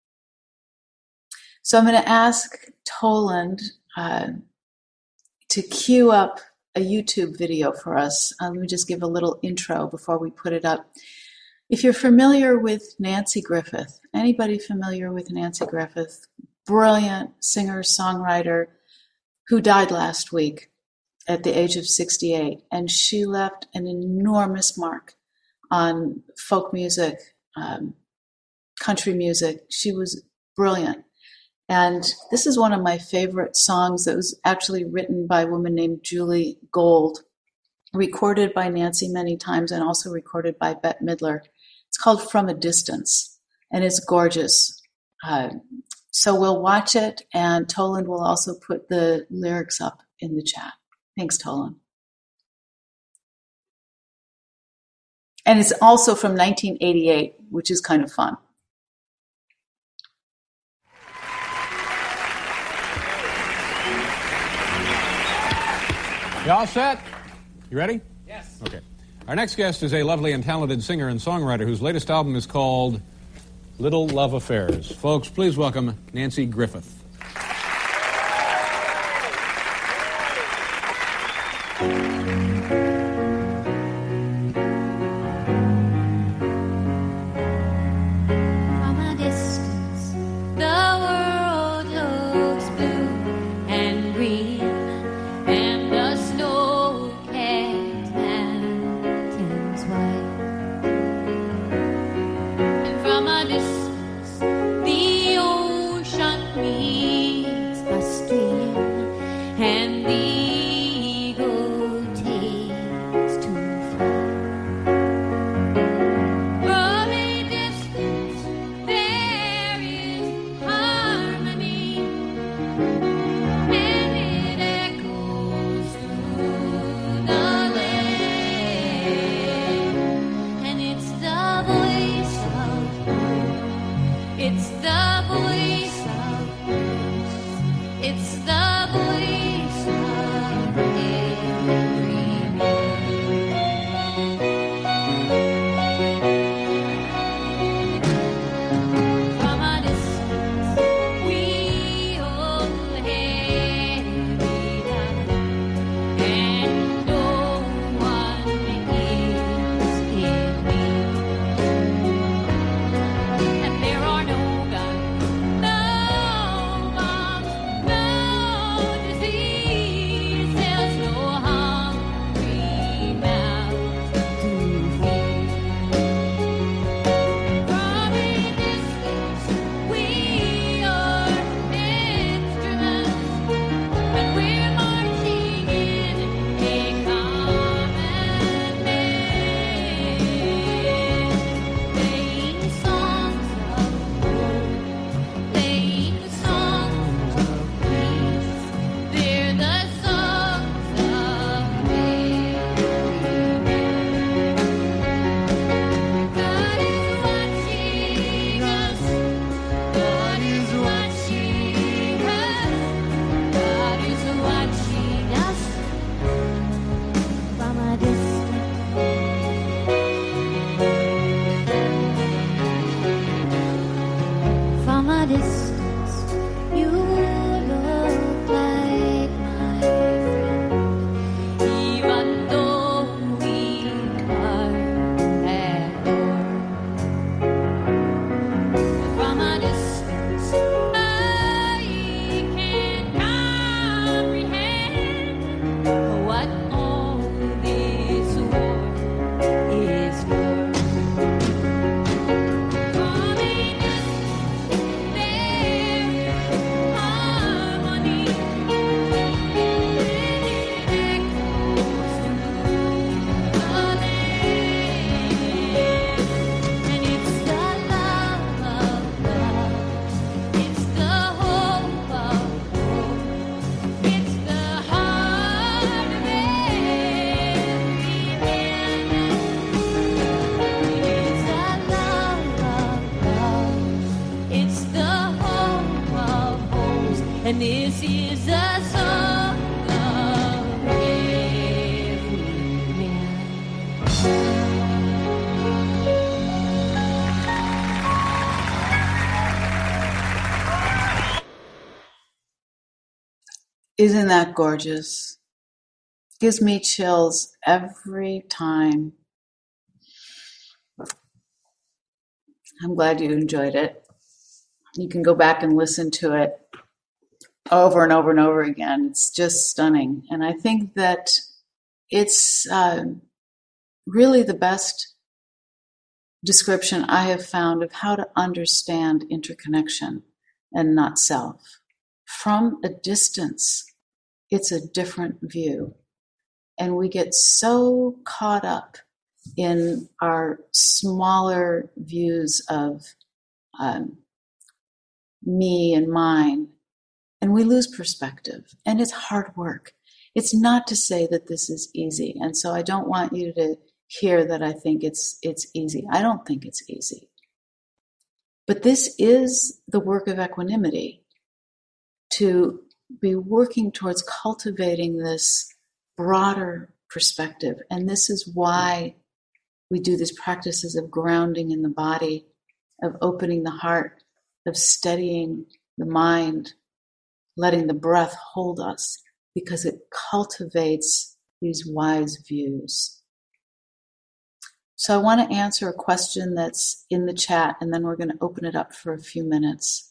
So I'm going to ask Toland uh, to cue up a YouTube video for us. Uh, let me just give a little intro before we put it up. If you're familiar with Nanci Griffith, anybody familiar with Nanci Griffith? Brilliant singer, songwriter who died last week at the age of sixty-eight. And she left an enormous mark on folk music, um, country music. She was brilliant. And this is one of my favorite songs that was actually written by a woman named Julie Gold, recorded by Nanci many times and also recorded by Bette Midler. It's called From a Distance, and it's gorgeous. Uh, so we'll watch it, and Toland will also put the lyrics up in the chat. Thanks, Toland. And it's also from nineteen eighty-eight, which is kind of fun. You all set? You ready? Yes. Okay. Our next guest is a lovely and talented singer and songwriter whose latest album is called Little Love Affairs. Folks, please welcome Nanci Griffith. And there are no guns, no bombs, no Jesus, oh, love every man. Isn't that gorgeous? Gives me chills every time. I'm glad you enjoyed it. You can go back and listen to it over and over and over again. It's just stunning. And I think that it's uh, really the best description I have found of how to understand interconnection and not self. From a distance, it's a different view. And we get so caught up in our smaller views of um, me and mine, and we lose perspective. And it's hard work. It's not to say that this is easy. And so I don't want you to hear that I think it's it's easy. I don't think it's easy. But this is the work of equanimity, to be working towards cultivating this broader perspective. And this is why we do these practices of grounding in the body, of opening the heart, of steadying the mind, letting the breath hold us, because it cultivates these wise views. So I want to answer a question that's in the chat, and then we're going to open it up for a few minutes.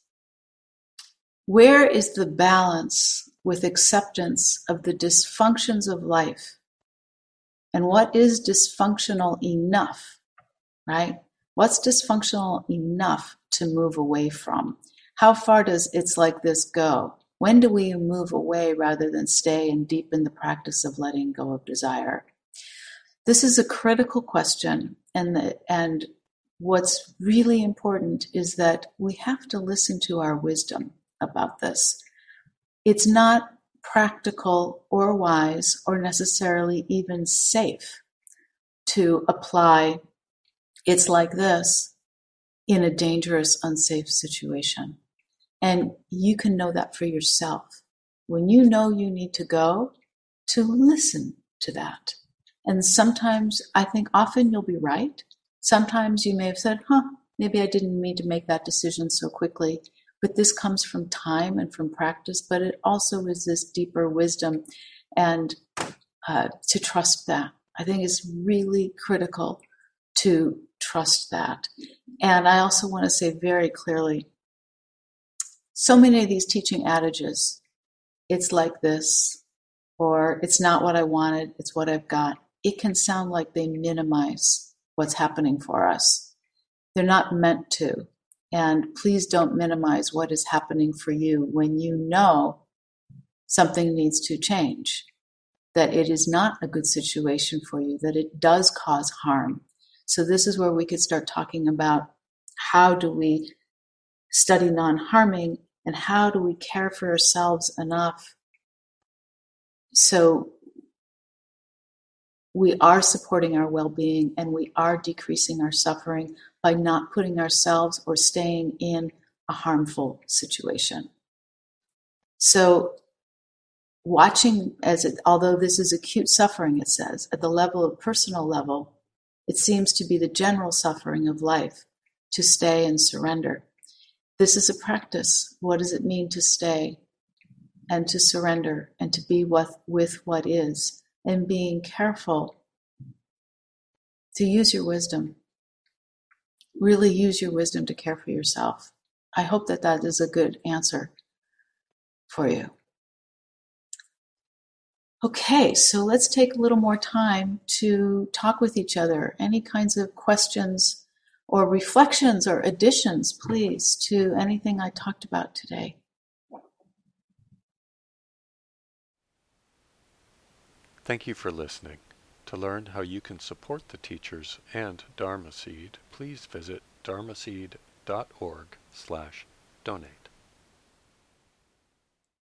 Where is the balance with acceptance of the dysfunctions of life? And what is dysfunctional enough, right? What's dysfunctional enough to move away from? How far does it's like this go? When do we move away rather than stay and deepen the practice of letting go of desire? This is a critical question, and the, and what's really important is that we have to listen to our wisdom about this. It's not practical or wise or necessarily even safe to apply it's like this in a dangerous, unsafe situation. And you can know that for yourself. When you know you need to go, to listen to that. And sometimes, I think often you'll be right. Sometimes you may have said, huh, maybe I didn't mean to make that decision so quickly. But this comes from time and from practice, but it also is this deeper wisdom, and uh, to trust that. I think it's really critical to trust that. And I also want to say very clearly, so many of these teaching adages, it's like this, or it's not what I wanted, it's what I've got. It can sound like they minimize what's happening for us. They're not meant to. And please don't minimize what is happening for you when you know something needs to change, that it is not a good situation for you, that it does cause harm. So this is where we could start talking about how do we study non-harming, and how do we care for ourselves enough so we are supporting our well-being and we are decreasing our suffering by not putting ourselves or staying in a harmful situation. So watching, as it, although this is acute suffering, it says, at the level of personal level, it seems to be the general suffering of life, to stay and surrender. This is a practice. What does it mean to stay and to surrender and to be with, with what is, and being careful to use your wisdom. Really use your wisdom to care for yourself. I hope that that is a good answer for you. Okay, so let's take a little more time to talk with each other. Any kinds of questions or reflections or additions, please, to anything I talked about today. Thank you for listening. To learn how you can support the teachers and Dharma Seed, please visit dharmaseed dot org slash donate.